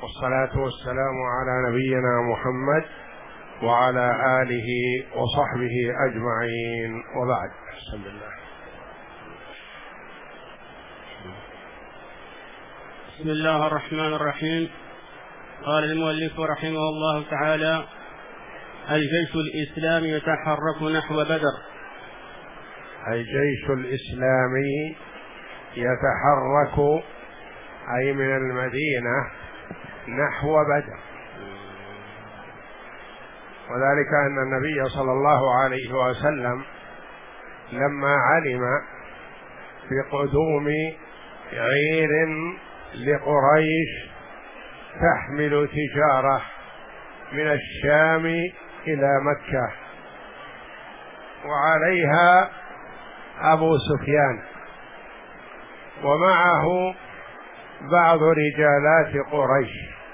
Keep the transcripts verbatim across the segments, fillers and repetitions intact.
والصلاة والسلام على نبينا محمد وعلى آله وصحبه أجمعين، وبعد. بسم الله. بسم الله الرحمن الرحيم. قال المؤلف رحمه الله تعالى: الجيش الإسلامي يتحرك نحو بدر. الجيش الإسلامي يتحرك أي من المدينة نحو بدر، وذلك أن النبي صلى الله عليه وسلم لما علم بقدوم عير لقريش تحمل تجارة من الشام إلى مكة وعليها أبو سفيان ومعه بعض رجالات قريش،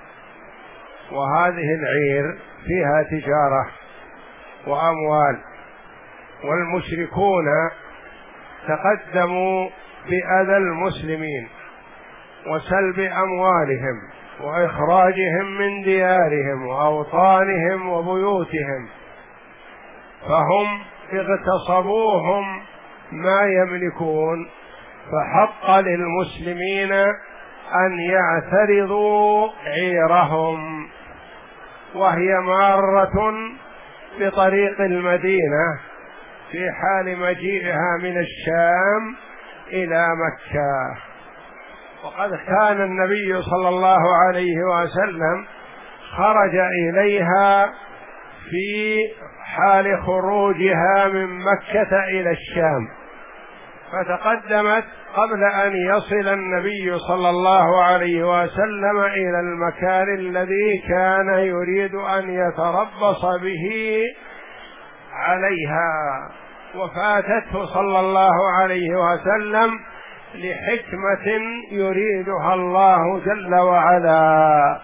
وهذه العير فيها تجارة وأموال، والمشركون تقدموا بأذى المسلمين وسلب أموالهم وإخراجهم من ديارهم وأوطانهم وبيوتهم، فهم اغتصبوهم ما يملكون، فحق للمسلمين أن يعترضوا عيرهم وهي مارة بطريق المدينة في حال مجيئها من الشام إلى مكة. وقد كان النبي صلى الله عليه وسلم خرج إليها في حال خروجها من مكة إلى الشام، فتقدمت قبل أن يصل النبي صلى الله عليه وسلم إلى المكان الذي كان يريد أن يتربص به عليها، وفاتته صلى الله عليه وسلم لحكمة يريدها الله جل وعلا.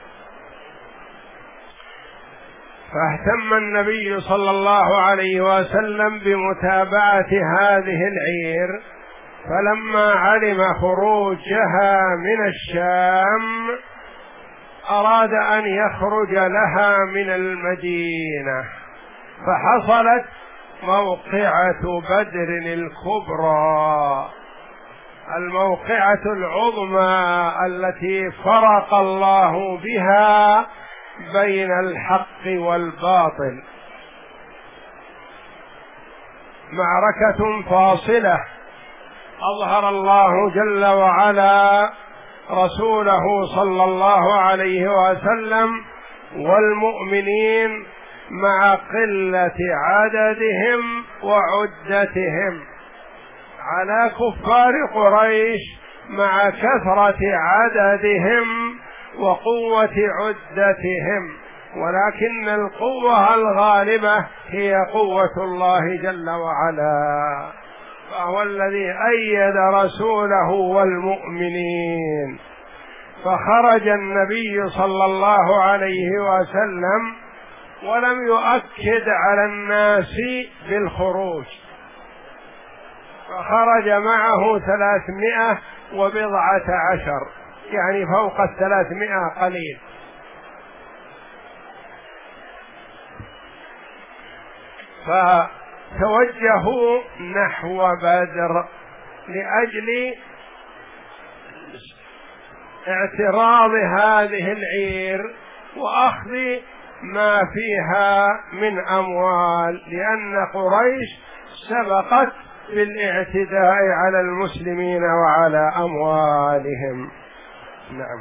فاهتم النبي صلى الله عليه وسلم بمتابعة هذه العير، فلما علم خروجها من الشام أراد أن يخرج لها من المدينة، فحصلت موقعة بدر الكبرى، الموقعة العظمى التي فرق الله بها بين الحق والباطل، معركة فاصلة أظهر الله جل وعلا رسوله صلى الله عليه وسلم والمؤمنين مع قلة عددهم وعدتهم على كفار قريش مع كثرة عددهم وقوة عدتهم، ولكن القوة الغالبة هي قوة الله جل وعلا، فهو الذي أيد رسوله والمؤمنين. فخرج النبي صلى الله عليه وسلم ولم يؤكد على الناس بالخروج، فخرج معه ثلاثمائة وبضعة عشر، يعني فوق الثلاثمائة قليل. فتوجهوا نحو بدر لأجل اعتراض هذه العير وأخذ ما فيها من أموال، لأن قريش سبقت بالاعتداء على المسلمين وعلى أموالهم. نعم.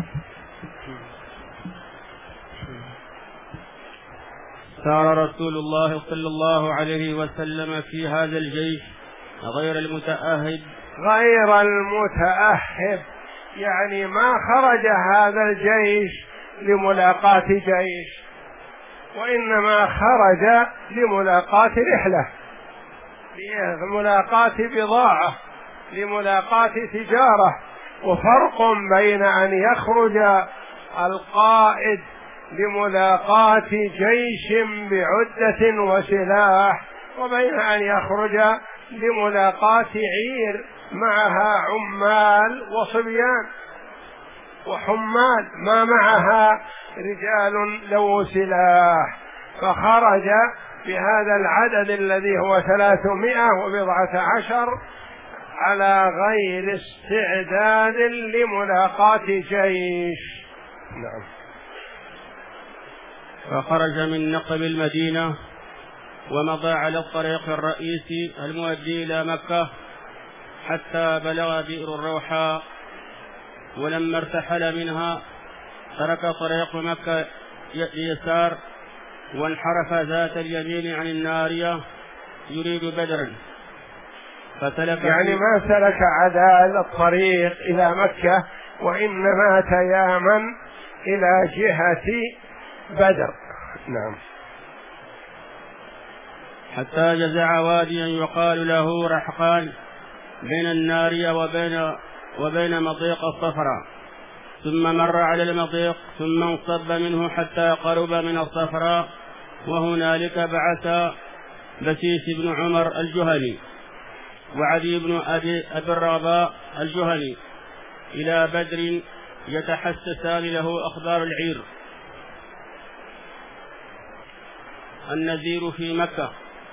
سار رسول الله صلى الله عليه وسلم في هذا الجيش غير المتأهب غير المتأهب يعني ما خرج هذا الجيش لملاقاة جيش، وإنما خرج لملاقاة رحلة، لملاقاة بضاعة، لملاقاة تجارة. وفرق بين أن يخرج القائد لملاقاة جيش بعدة وسلاح وبين أن يخرج لملاقاة عير معها عمال وصبيان. وحمال ما معها رجال ذو سلاح، فخرج بهذا العدد الذي هو ثلاثمائة وبضعة عشر على غير استعداد لملاقاة جيش. نعم. فخرج من نقب المدينة ومضى على الطريق الرئيسي المؤدي إلى مكة حتى بلغ بئر الروحاء، ولما ارتحل منها ترك طريق مكة يسار وانحرف ذات اليمين عن النارية يريد بدرا، فسلك يعني ما سلك عدال الطريق إلى مكة، وإنما تيامن إلى جهة بدر. نعم. حتى جزع واديا يقال له رحقان بين النارية وبين وبين مضيق الصفراء، ثم مر على المضيق ثم انصب منه حتى قرب من الصفراء، وهنالك بعث بسيس بن عمر الجهني وعدي بن أبي الرباء الجهني إلى بدر يتحسسان له أخبار العير النذير في مكة.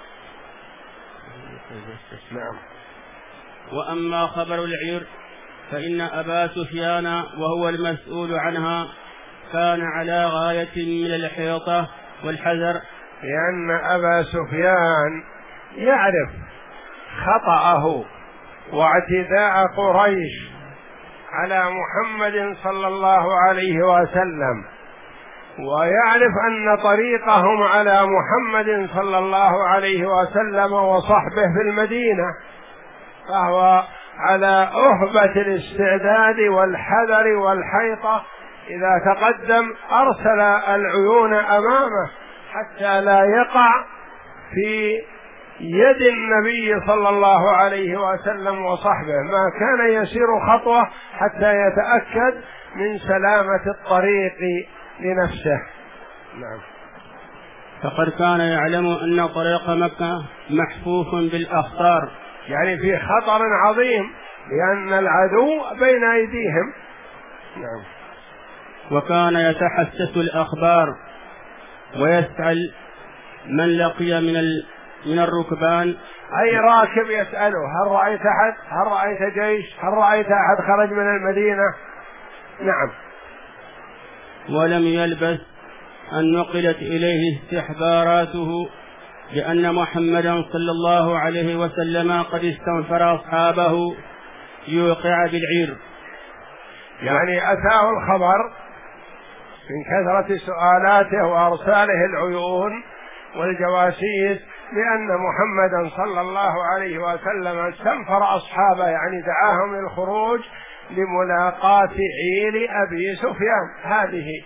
نعم. وأما خبر العير فإن أبا سفيان وهو المسؤول عنها كان على غاية من الحيطة والحذر، لأن أبا سفيان يعرف خطأه واعتداء قريش على محمد صلى الله عليه وسلم، ويعرف أن طريقهم على محمد صلى الله عليه وسلم وصحبه في المدينة، فهو على أهبة الاستعداد والحذر والحيطة. إذا تقدم أرسل العيون أمامه حتى لا يقع في يد النبي صلى الله عليه وسلم وصحبه، ما كان يسير خطوة حتى يتأكد من سلامة الطريق لنفسه. نعم. فقد كان يعلم أن طريق مكة محفوف بالأخطار، يعني في خطر عظيم لأن العدو بين أيديهم. نعم. وكان يتحسس الأخبار ويسأل من لقي من ال... من الركبان، أي راكب يسأله هل رأيت أحد؟ هل رأيت جيش؟ هل رأيت أحد خرج من المدينة؟ نعم. ولم يلبث أن نقلت إليه استحباراته لأن محمدا صلى الله عليه وسلم قد استنفر أصحابه يوقع بالعير. يعني أتاه الخبر من كثرة سؤالاته وأرساله العيون والجواسيس بأن محمدا صلى الله عليه وسلم استنفر أصحابه، يعني دعاهم للخروج لملاقاة عير أبي سفيان هذه.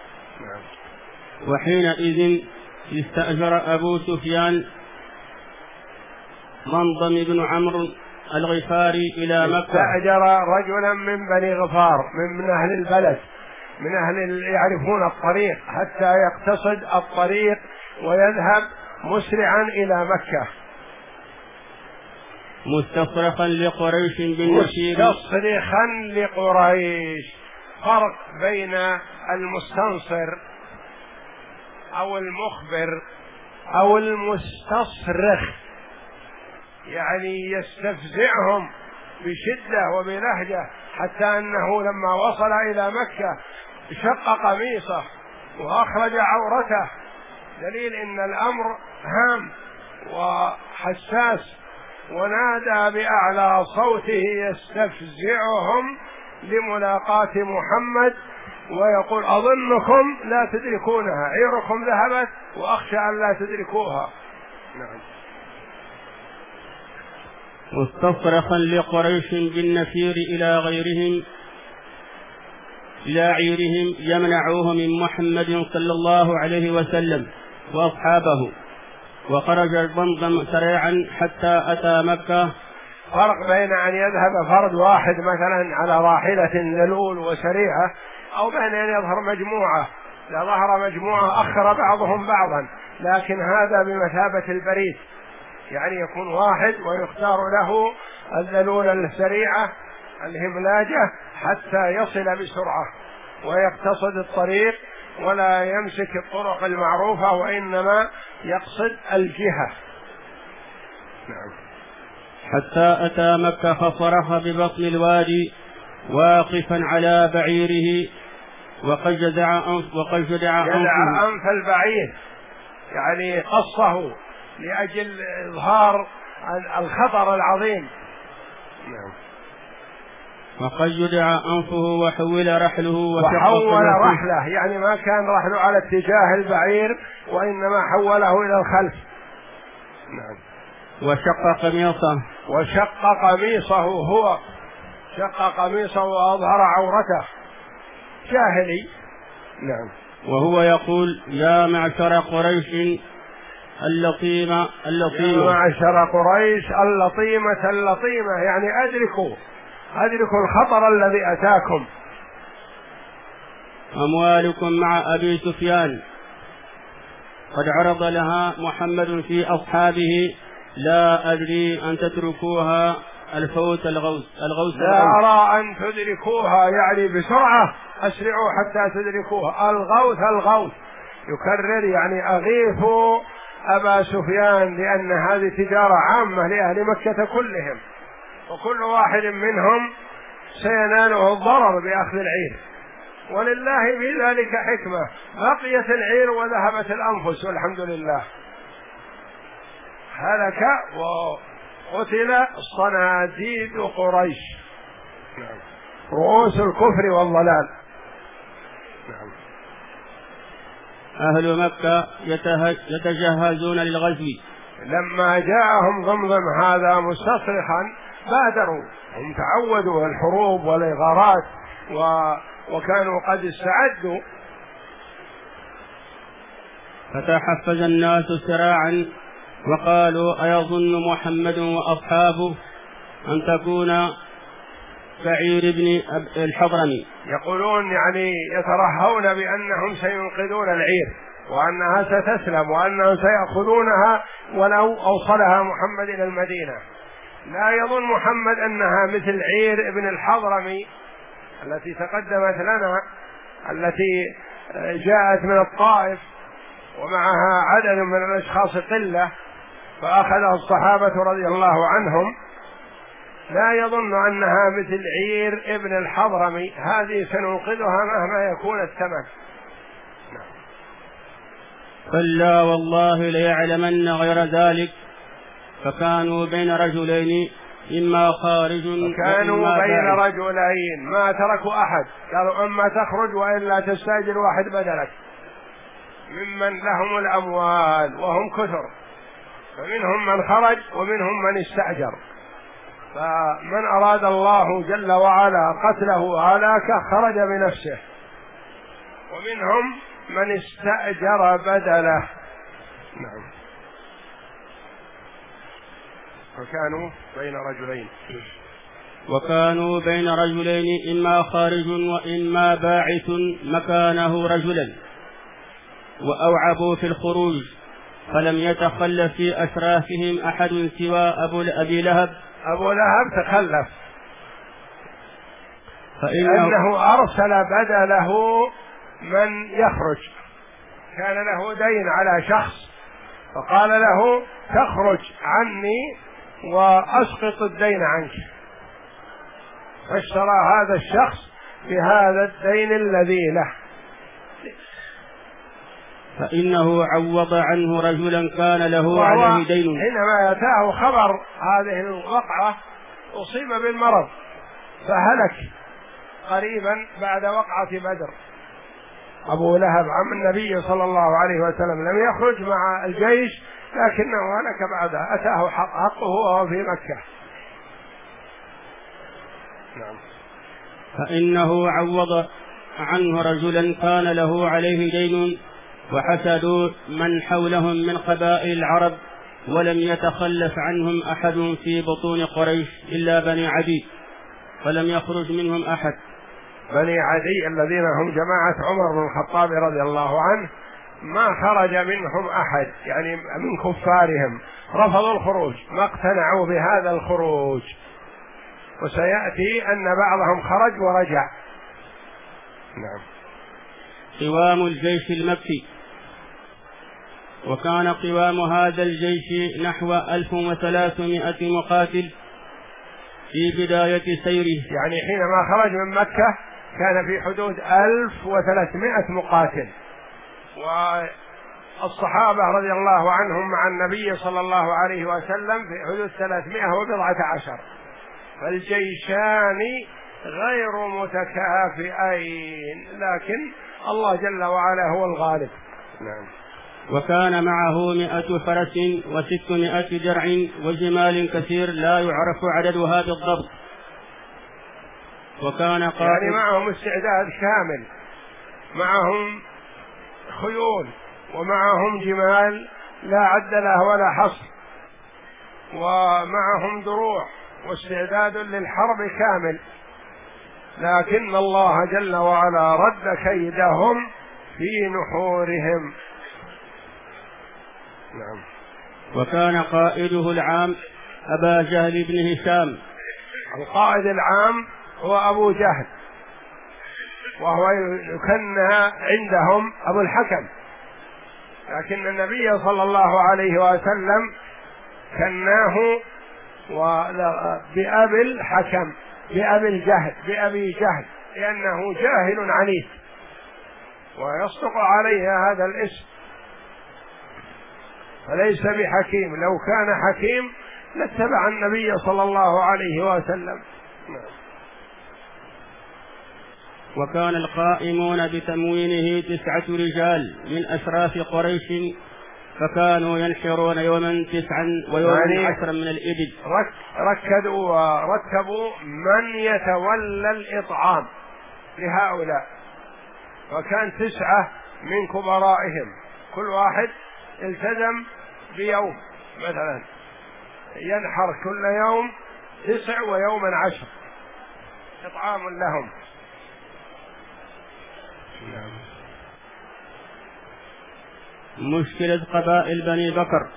وحينئذ استأجر أبو سفيان ضمضم بن عمرو الغفاري إلى مكة، استأجر رجلا من بني غفار من أهل البلد، من أهل يعرفون الطريق، حتى يقتصد الطريق ويذهب مسرعا إلى مكة. مستصرخا لقريش بالنشيد، مستصرخا لقريش. فرق بين المستنصر أو المخبر أو المستصرخ، يعني يستفزعهم بشدة وبلهجة، حتى أنه لما وصل إلى مكة شق قميصه وأخرج عورته، دليل أن الأمر هام وحساس، ونادى بأعلى صوته يستفزعهم لملاقاة محمد ويقول أظنكم لا تدركونها، عيركم ذهبت وأخشى أن لا تدركوها. نعم. مستصرخا لقريش بالنفير إلى غيرهم إلى عيرهم يمنعوه من محمد صلى الله عليه وسلم وأصحابه، وخرج ضمضم سريعا حتى أتى مكة. فرق بين أن يذهب فرد واحد مثلا على راحلة ذلول وسريعة، أو بين أن يظهر مجموعة. إذا ظهر مجموعة أخر بعضهم بعضا، لكن هذا بمثابة البريد، يعني يكون واحد ويختار له الذلول السريعة الهملاجة حتى يصل بسرعة ويقتصد الطريق ولا يمسك الطرق المعروفة، وإنما يقصد الجهة. نعم. حتى أتى مكة فصرخ ببطن الوادي واقفا على بعيره وقد جدع أنف وقد جدع أنفه أنف البعير، يعني قصه لأجل إظهار الخطر العظيم. نعم. وقد جدع أنفه وحول رحله وحول رحله، يعني ما كان رحله على اتجاه البعير وإنما حوله إلى الخلف. نعم. وشق قميصه وشق قميصه هو شق قميصه وأظهر عورته، جاهلي. نعم. وهو يقول: يا معشر قريش اللطيمة اللطيمة يا معشر قريش اللطيمة اللطيمة، يعني أدركوا أدركوا الخطر الذي أتاكم. أموالكم مع أبي سفيان قد عرض لها محمد في أصحابه، لا أدري أن تتركوها الفوت الغوث الغوث لا أرى أن تدركوها، يعني بسرعة أسرعوا حتى تدركوها. الغوث الغوث يكرر، يعني أغيثوا أبا سفيان، لأن هذه تجارة عامة لأهل مكة كلهم، وكل واحد منهم سيناله الضرر بأخذ العير، ولله في ذلك حكمة. بقيت العير وذهبت الأنفس والحمد لله. هلك وقتل صناديد قريش، رؤوس الكفر والضلال. أهل مكة يتجهزون للغزو، لما جاءهم ضمضم هذا مستصرخا بادروا، هم تعودوا الحروب والإغارات و... وكانوا قد استعدوا. فتحفز الناس سراعا وقالوا: أيظن محمد وأصحابه أن تكون بعير بن الحضرمي؟ يقولون يعني يترهون بأنهم سينقذون العير وأنها ستسلم وأنهم سيأخذونها ولو أوصلها محمد إلى المدينة. لا يظن محمد أنها مثل عير ابن الحضرمي التي تقدمت لنا، التي جاءت من الطائف ومعها عدد من الأشخاص قلة فأخذها الصحابة رضي الله عنهم. لا يظن أنها مثل عير ابن الحضرمي، هذه سننقذها مهما يكون الثمن. كلا والله ليعلمن غير ذلك. فكانوا بين رجلين إما خارج كانوا بين رجلين ما تركوا أحد، قالوا أما تخرج وإلا تستأجر واحد بدلك ممن لهم الأموال وهم كثر، فمنهم من خرج ومنهم من استأجر. فمن أراد الله جل وعلا قتله هلاكه خرج بنفسه، ومنهم من استأجر بدله. نعم. وكانوا بين رجلين وكانوا بين رجلين إما خارج وإما باعث مكانه رجلا، وأوعبوا في الخروج، فلم يتخلف في أشرافهم أحد سوى أبو أبي لهب. أبو لهب تخلف فإنه أرسل بدله من يخرج، كان له دين على شخص فقال له تخرج عني وأسقط الدين عنك، فاشترى هذا الشخص بهذا الدين الذي له. فإنه عوض عنه رجلا كان له عليه دين. حينما أتاه خبر هذه الوقعة أصيب بالمرض فهلك قريبا بعد وقعة بدر. أبو لهب عم النبي صلى الله عليه وسلم لم يخرج مع الجيش لكنه هلك بعدها، أتاه حقه وهو في مكة. نعم. فإنه عوض عنه رجلا كان له عليه دين، وحسدوا من حولهم من قبائل العرب، ولم يتخلف عنهم أحد في بطون قريش إلا بني عدي، فلم يخرج منهم أحد. بني عدي الذين هم جماعة عمر بن الخطاب رضي الله عنه ما خرج منهم أحد، يعني من كفارهم رفضوا الخروج، ما اقتنعوا بهذا الخروج. وسيأتي أن بعضهم خرج ورجع. نعم. قوام الجيش المكي. وكان قوام هذا الجيش نحو ألف وثلاثمائة مقاتل في بداية سيره، يعني حينما خرج من مكة كان في حدود ألف وثلاثمائة مقاتل، والصحابة رضي الله عنهم مع النبي صلى الله عليه وسلم في حدود ثلاثمائة وبضعة عشر، فالجيشان غير متكافئين، لكن الله جل وعلا هو الغالب. نعم. وكان معه مئة فرس وستمائة درع وجمال كثير لا يعرف عددها بالضبط. وكان قائد يعني معهم استعداد كامل، معهم خيول ومعهم جمال لا عد له ولا حصر، ومعهم دروع واستعداد للحرب كامل، لكن الله جل وعلا رد كيدهم في نحورهم. نعم. وكان قائده العام أبا جهل بن هشام. القائد العام هو أبو جهل، وهو يكنى عندهم أبو الحكم، لكن النبي صلى الله عليه وسلم كناه بأبي الحكم، بأبي الجهل، بأبي جهل، لأنه جاهل عنيف ويصدق عليه هذا الاسم، فليس بحكيم. لو كان حكيم لاتبع النبي صلى الله عليه وسلم. وكان القائمون بتموينه تسعة رجال من أشراف قريش، فكانوا ينحرون يوما تسعا ويوما يعني عشرا من الإبل. ركدوا ورتبوا من يتولى الإطعام لهؤلاء، وكان تسعة من كبرائهم، كل واحد التزم بيوم، مثلا ينحر كل يوم تسع ويوما عشر إطعام لهم. مشكلة قبائل بني بكر.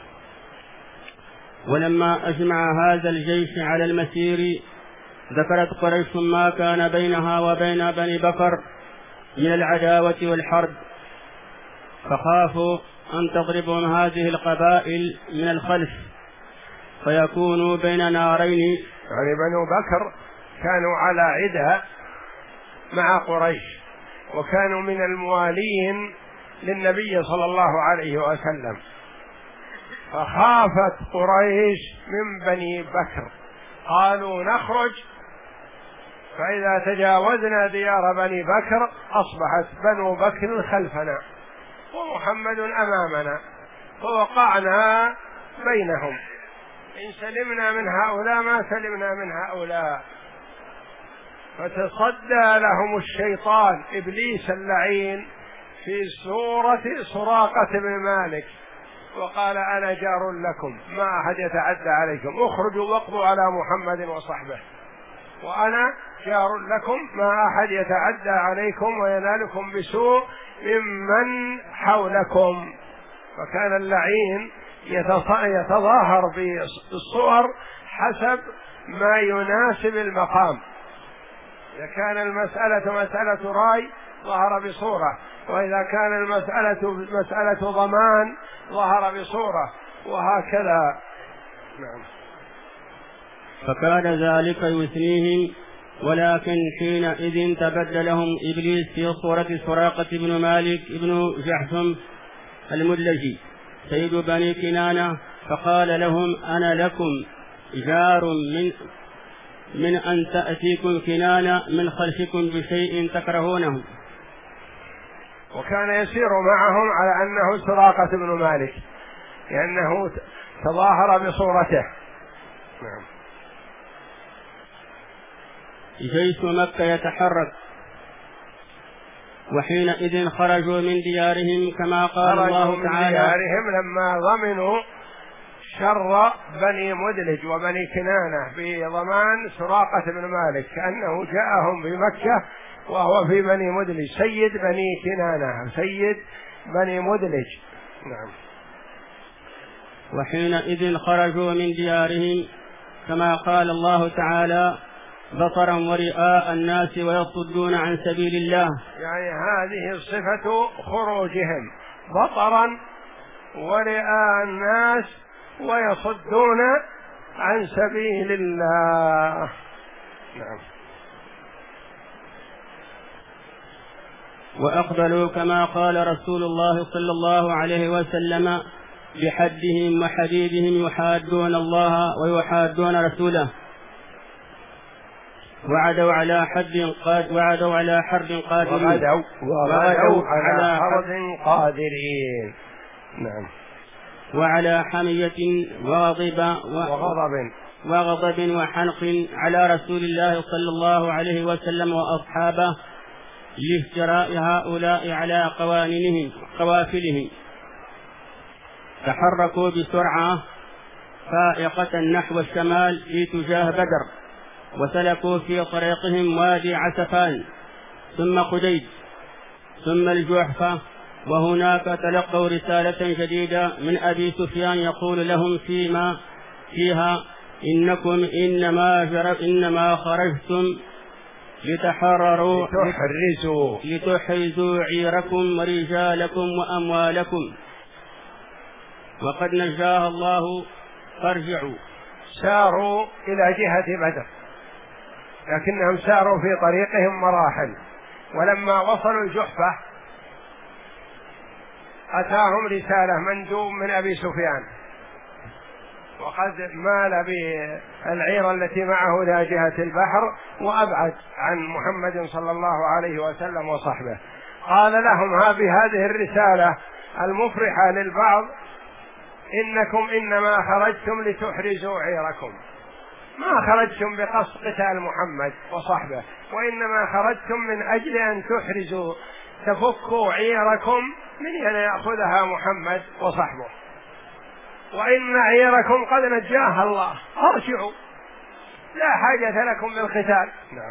ولما أجمع هذا الجيش على المسير ذكرت قريش ما كان بينها وبين بني بكر من العداوة والحرب، فخافوا أن تضربهم هذه القبائل من الخلف فيكونوا بين نارين. يعني بنو بكر كانوا على عدة مع قريش، وكانوا من الموالين للنبي صلى الله عليه وسلم، فخافت قريش من بني بكر، قالوا نخرج، فإذا تجاوزنا ديار بني بكر أصبحت بنو بكر خلفنا ومحمد أمامنا، فوقعنا بينهم، إن سلمنا من هؤلاء ما سلمنا من هؤلاء. فتصدى لهم الشيطان إبليس اللعين في سورة سراقة بن مالك وقال أنا جار لكم ما أحد يتعدى عليكم، اخرجوا واقضوا على محمد وصحبه، وأنا جار لكم ما أحد يتعدى عليكم وينالكم بسوء ممن حولكم. فكان اللعين يتظاهر بالصور حسب ما يناسب المقام، إذا كان المسألة مسألة راي ظهر بصورة، وإذا كان المسألة مسألة ضمان ظهر بصورة، وهكذا. نعم. فكان ذلك يثنيهم، ولكن حينئذ تبدلهم إبليس في صورة سراقة بن مالك بن جحشم المدلجي سيد بني كنانة، فقال لهم أنا لكم جار من من أن تأتيكم كنانة من خلفكم بشيء تكرهونه. وكان يسير معهم على أنه سراقة بن مالك لأنه تظاهر بصورته. نعم. جيش مكة يتحرك، وحينئذ خرجوا من ديارهم كما قال الله تعالى من ديارهم لما ضمنوا شر بني مدلج وبني كنانة بضمان سراقة بن مالك، كأنه جاءهم بمكة وهو في بني مدلج سيد بني كنانة سيد بني مدلج. نعم. وحينئذ خرجوا من ديارهم كما قال الله تعالى بصرا ورئاء الناس ويصدون عن سبيل الله. يعني هذه صفة خروجهم، بصرا ورئاء الناس ويصدون عن سبيل الله. نعم. وأقبلوا كما قال رسول الله صلى الله عليه وسلم بحدهم وحديدهم يحادون الله ويحادون رسوله، وعدوا على حد قاد وعدوا على حرب قادرين وغدوا, وغدوا على حرب قادرين. نعم. وعلى حمية وغضب وغضب وغضب وحنق على رسول الله صلى الله عليه وسلم وأصحابه لافتراء هؤلاء على قوانينهم قوافلهم، تحركوا بسرعة فائقة نحو الشمال في تجاه بدر، وسلكوا في طريقهم وادي عسفان ثم قديد ثم الجحفة، وهناك تلقوا رسالة جديدة من أبي سفيان يقول لهم فيما فيها إنكم إنما, جرب إنما خرجتم لتحرروا لتحرزوا لتحرزوا عيركم ورجالكم وأموالكم وقد نجاها الله فارجعوا. ساروا إلى جهة بدر، لكنهم ساروا في طريقهم مراحل، ولما وصلوا الجحفة أتاهم رسالة مندوب من أبي سفيان، وقد مال بالعير التي معه إلى جهة البحر وأبعد عن محمد صلى الله عليه وسلم وصحبه. قال لهم ها بهذه الرسالة المفرحة للبعض إنكم إنما خرجتم لتحرزوا عيركم، ما خرجتم بقصد قتال محمد وصحبه، وإنما خرجتم من أجل أن تحرزوا تفكوا عيركم من أن يأخذها محمد وصحبه، وإن عيركم قد نجاها الله فارجعوا لا حاجة لكم بالقتال. نعم.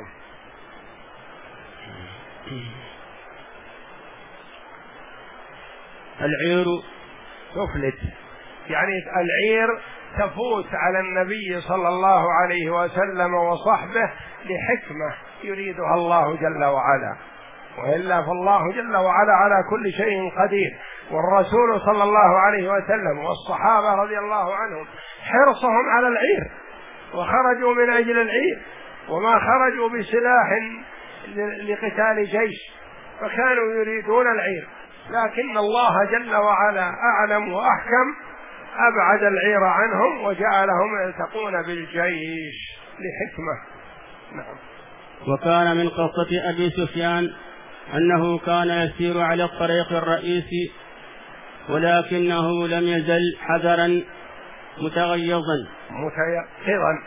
العير تفلت، يعني العير تفوت على النبي صلى الله عليه وسلم وصحبه لحكمة يريدها الله جل وعلا، وإلا فالله جل وعلا على كل شيء قدير. والرسول صلى الله عليه وسلم والصحابة رضي الله عنهم حرصهم على العير، وخرجوا من أجل العير، وما خرجوا بسلاح لقتال جيش، فكانوا يريدون العير، لكن الله جل وعلا أعلم وأحكم أبعد العير عنهم وجعلهم يلتقون بالجيش لحكمة. نعم. وكان من قصة أبي سفيان أنه كان يسير على الطريق الرئيسي، ولكنه لم يزل حذرا متغيظا متيقظا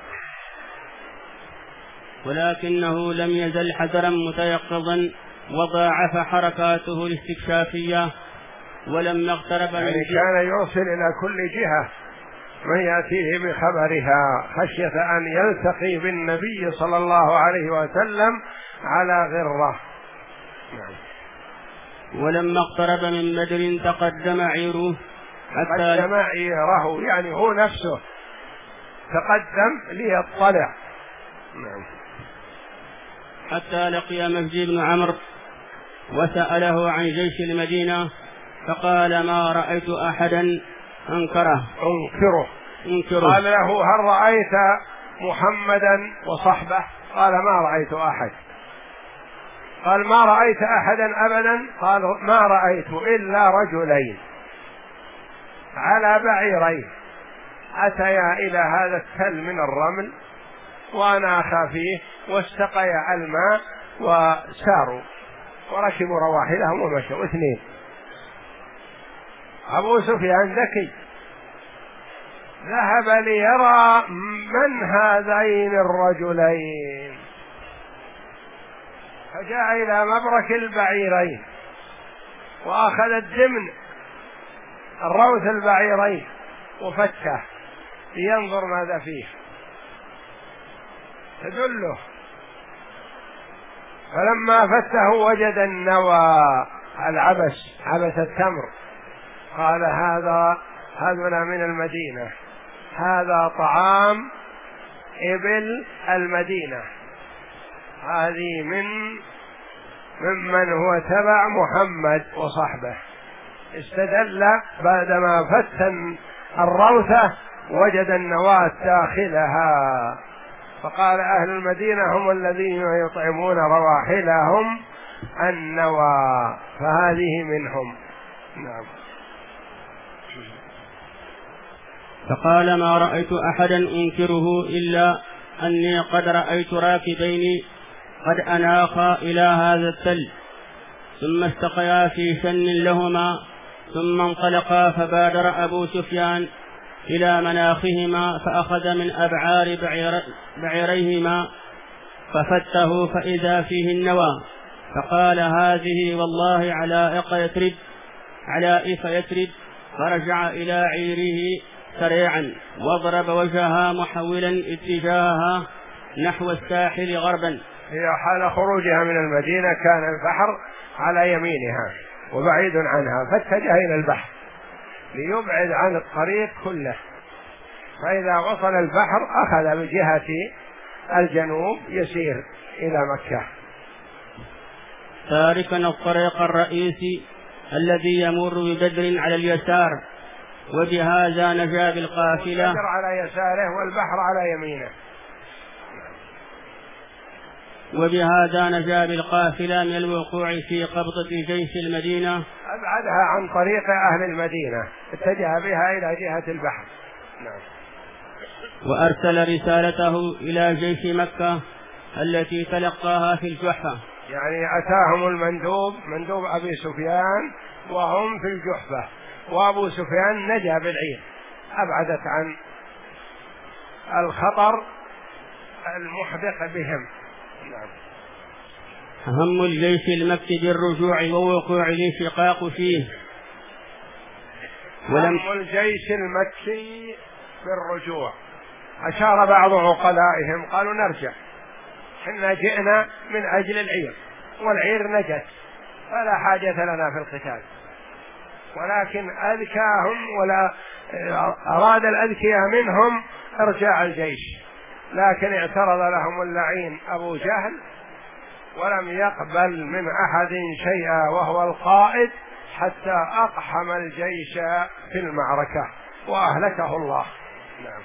ولكنه لم يزل حذرا متيقظا وضاعف حركاته الاستكشافية، ولما اقترب يعني من كان يرسل إلى كل جهة من يأتيه بخبرها خشية أن يلتقي بالنبي صلى الله عليه وسلم على غرة. نعم. ولما اقترب من بدر تقدم عيره حتى تقدم عيره، يعني هو نفسه تقدم ليطلع. نعم. حتى لقي مجدي بن عمرو وسأله عن جيش المدينة، فقال ما رأيت أحدا أنكره أنكره أنكره قال له هل رأيت محمدا وصحبه؟ قال ما رأيت أحد. قال ما رأيت أحدا أبدا؟ قال ما رأيت إلا رجلين على بعيرين أتيا إلى هذا التل من الرمل وأنا أخافيه، واستقيا الماء وساروا وركبوا رواحلهم ومشوا اثنين. أبو سفيان ذكي ذهب ليرى من هذين الرجلين، فجاء إلى مبرك البعيرين وأخذ الدمن الروث البعيرين وفكه لينظر ماذا فيه تدله، فلما فته وجد النوى العبس عبس التمر. قال هذا هذنا من المدينة، هذا طعام إبل المدينة. هذه من ممن هو تبع محمد وصحبه، استدل بعدما فتن الروثة وجد النواة داخلها، فقال أهل المدينة هم الذين يطعمون رواحلهم النوى، فهذه منهم. نعم. فقال ما رأيت أحدا أنكره إلا أني قد رأيت راكبين قد أناخا إلى هذا التل، ثم استقيا في شن لهما، ثم انطلقا، فبادر أبو سفيان إلى مناخهما فأخذ من أبعار بعير بعيريهما ففته فإذا فيه النوى، فقال هذه والله علائق يثرب علائق يثرب، فرجع إلى عيره سريعا وضرب وجهها محولا اتجاهها نحو الساحل غربا. هي حال خروجها من المدينة كان البحر على يمينها وبعيد عنها، فاتجه إلى البحر ليبعد عن الطريق كله، فإذا وصل البحر أخذ بجهة الجنوب يسير إلى مكة، تاركا الطريق الرئيسي الذي يمر ببدر على اليسار، وبهذا نجا بالقافلة. بدر على يساره والبحر على يمينه، وبهذا نجا بالقافلة من الوقوع في قبضة جيش المدينة، أبعدها عن طريق أهل المدينة، اتجه بها إلى جهة البحر. نعم. وأرسل رسالته إلى جيش مكة التي تلقاها في الجحفة، يعني أتاهم المندوب مندوب أبي سفيان وهم في الجحفة، وأبو سفيان نجا بالعير، أبعدت عن الخطر المحدق بهم. نعم. هم الجيش المكي بالرجوع ووقوع الانشقاق فيه. ولم هم الجيش المكي بالرجوع، أشار بعض عقلائهم قالوا نرجع، حنا جئنا من أجل العير والعير نجت فلا حاجة لنا في القتال، ولكن أذكاهم ولا أراد الأذكياء منهم إرجاع الجيش، لكن اعترض لهم اللعين أبو جهل ولم يقبل من أحد شيئا وهو القائد حتى أقحم الجيش في المعركة وأهلكه الله. نعم.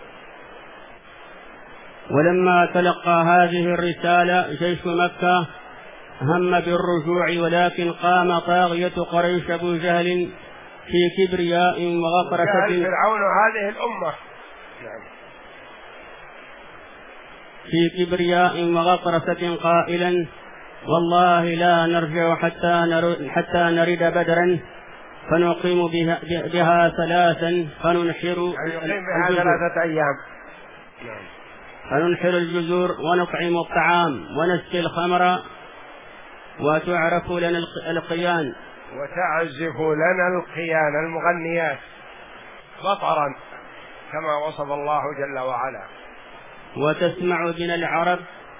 ولما تلقى هذه الرسالة جيش مكة هم بالرجوع، ولكن قام طاغية قريش أبو جهل في كبرياء وغطرسة فرعون هذه الأمة. نعم. في كبرياء وغطرسة قائلا والله لا نرجع حتى نرد, حتى نرد بدرا فنقيم بها, بها ثلاثا فننحر يعني بها ثلاثة أيام. نعم. فننحر الجزور ونطعم الطعام ونسقي الخمر وتعرف لنا القيان وتعزف لنا القيان المغنيات بطرا كما وصف الله جل وعلا، وتسمع بنا العرب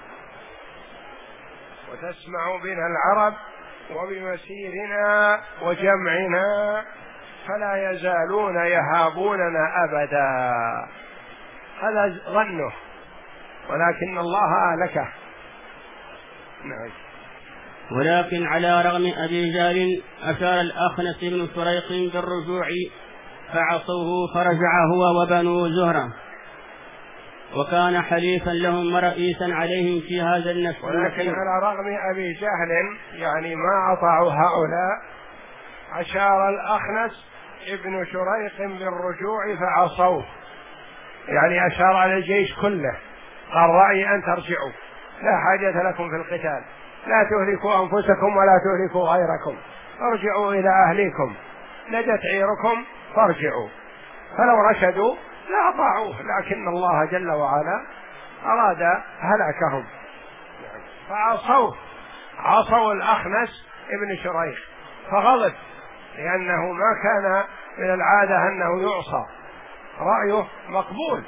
وتسمع بنا العرب وبمسيرنا وجمعنا فلا يزالون يهابوننا أبدا. هذا ظنه ولكن الله أهلكه. نعم. ولكن على رغم أبي جهل أشار الأخنس بن شريق بالرجوع فعصوه، فرجع هو وبنو زهرة، وكان حليفا لهم ورئيسا عليهم في هذا النفس. ولكن على رغم أبي جهل يعني ما أطاعوا هؤلاء، أشار الأخنس ابن شريق بالرجوع فعصوه، يعني أشار على الجيش كله، قال رأيي أن ترجعوا، لا حاجة لكم في القتال، لا تهلكوا أنفسكم ولا تهلكوا غيركم، ارجعوا إلى أهليكم، نجت عيركم فارجعوا. فلو رشدوا لا أطاعوه، لكن الله جل وعلا أراد هلاكهم فعصوه، عصوا الأخنس ابن شريح فغضب لأنه ما كان من العادة أنه يعصى، رأيه مقبول،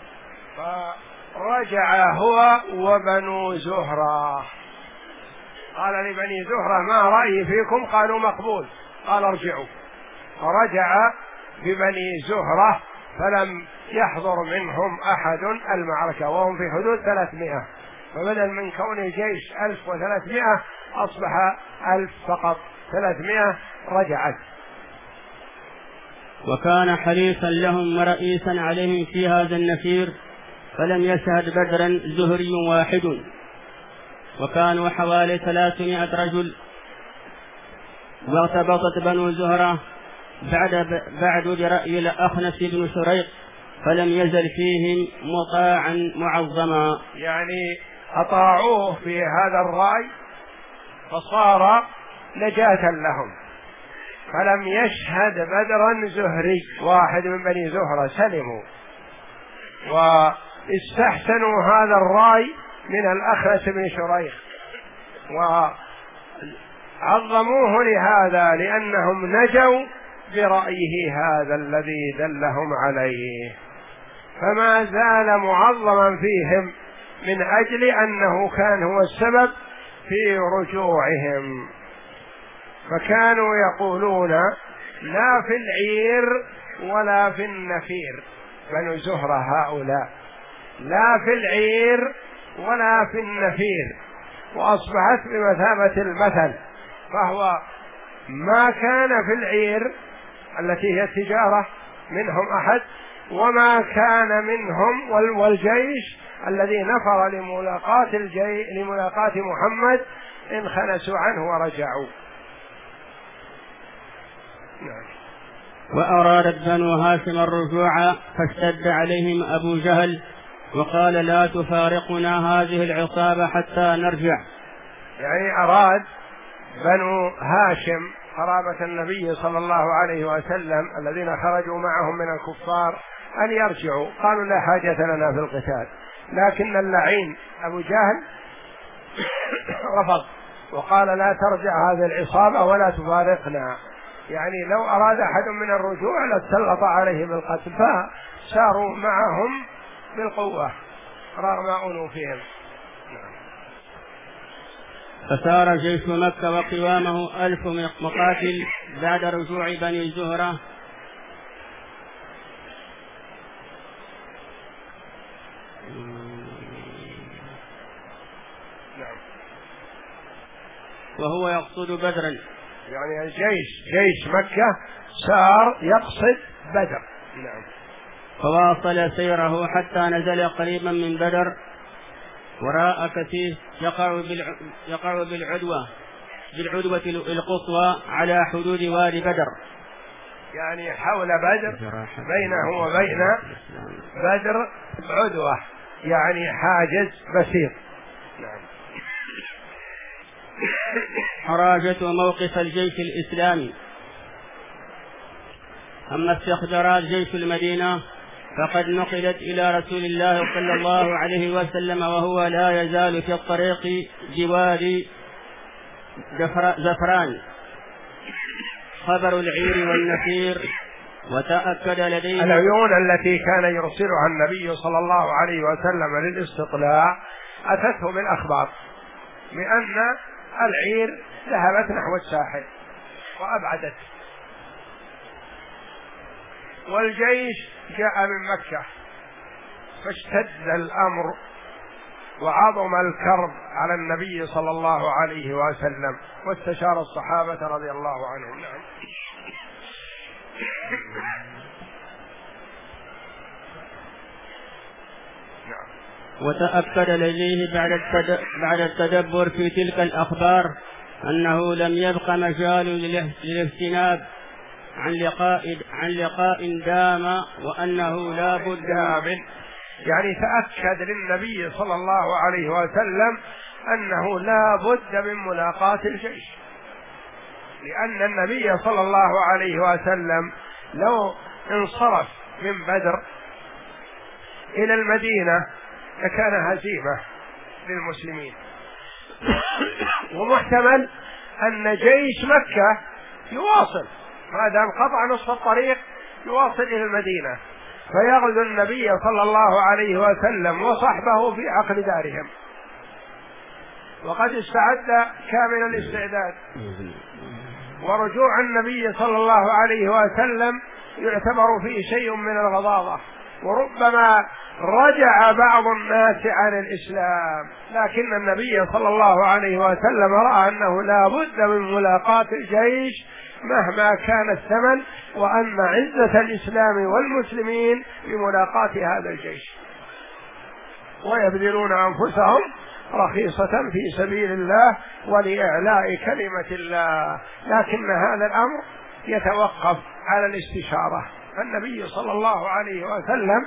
فرجع هو وبنو زهرة، قال لبني زهرة ما رأيي فيكم؟ قالوا مقبول، قال ارجعوا، فرجع ببني زهرة فلم يحضر منهم أحد المعركة، وهم في حدود ثلاثمائة، فبدل من كون الجيش ألف وثلاثمائة أصبح ألف فقط، ثلاثمائة رجعت. وكان حليفا لهم ورئيسا عليهم في هذا النفير، فلم يشهد بدرا زهري واحد، وكانوا حوالي ثلاثمائة رجل. وارتبطت بنو زهرة بعد بعد برأي الأخنس بن شريق، فلم يزل فيهم مطاعا معظما، يعني أطاعوه في هذا الرأي فصار نجاة لهم، فلم يشهد بدرا زهري واحد من بني زهرة، سلموا واستحسنوا هذا الرأي من الأخنس بن شريق وعظموه لهذا، لأنهم نجوا برأيه هذا الذي دلهم عليه، فما زال معظما فيهم من أجل أنه كان هو السبب في رجوعهم. فكانوا يقولون لا في العير ولا في النفير، بنو زهرة هؤلاء لا في العير ولا في النفير، وأصبحت بمثابة المثل، فهو ما كان في العير التي هي التجارة منهم أحد، وما كان منهم والجيش الذي نفر لملاقاة الجي لملاقاة محمد انخنسوا عنه ورجعوا. نعم. وأرادت بنو هاشم الرجوع، فاشتد عليهم أبو جهل وقال لا تفارقنا هذه العصابة حتى نرجع. يعني أراد بنو هاشم قرابة النبي صلى الله عليه وسلم الذين خرجوا معهم من الكفار أن يرجعوا، قالوا لا حاجة لنا في القتال، لكن اللعين أبو جهل رفض وقال لا ترجع هذه العصابة ولا تفارقنا، يعني لو أراد أحد من الرجوع لاتسلط عليه بالقتل، فساروا معهم بالقوة رغم أنوفهم. فسار جيش مكة وقوامه ألف مقاتل بعد رجوع بني زهرة. وهو يقصد بدرا، يعني الجيش جيش مكة سار يقصد بدر. نعم. فواصل سيره حتى نزل قريبا من بدر، وراء كثير يقع يقع بالعدوة بالعدوة القصوى على حدود وادي بدر، يعني حول بدر بينه وبين بدر عدوة، يعني حاجز بسيط. نعم. حراجة موقف الجيش الإسلامي. أما استخبارات جيش المدينة فقد نقلت إلى رسول الله صلى الله عليه وسلم وهو لا يزال في الطريق جوار زفران خبر العير والنفير، وتأكد لديه العيون التي كان يرسلها النبي صلى الله عليه وسلم للاستطلاع أتته بالأخبار بأن العير ذهبت نحو الساحل وأبعدت، والجيش جاء من مكة، فاشتد الأمر وعظم الكرب على النبي صلى الله عليه وسلم، واستشار الصحابة رضي الله عنهم. نعم. وتأكد لديه بعد التدبر في تلك الأخبار أنه لم يبق مجال للاجتناب عن لقاء عن لقاء دام، وأنه لا بد من يعني تأكد للنبي صلى الله عليه وسلم أنه لا بد من ملاقاة الجيش، لأن النبي صلى الله عليه وسلم لو انصرف من بدر إلى المدينة لكان هزيمة للمسلمين، ومحتمل أن جيش مكة يواصل ما دام قطع نصف الطريق يواصل إلى المدينة، فيغزو النبي صلى الله عليه وسلم وصحبه في عقل دارهم، وقد استعد كامل الاستعداد. ورجوع النبي صلى الله عليه وسلم يعتبر فيه شيء من الغضاضة، وربما رجع بعض الناس عن الإسلام، لكن النبي صلى الله عليه وسلم رأى أنه لا بد من ملاقاة الجيش مهما كان الثمن، وأن عزة الإسلام والمسلمين بملاقاة هذا الجيش، ويبذلون أنفسهم رخيصة في سبيل الله ولإعلاء كلمة الله، لكن هذا الأمر يتوقف على الاستشارة. النبي صلى الله عليه وسلم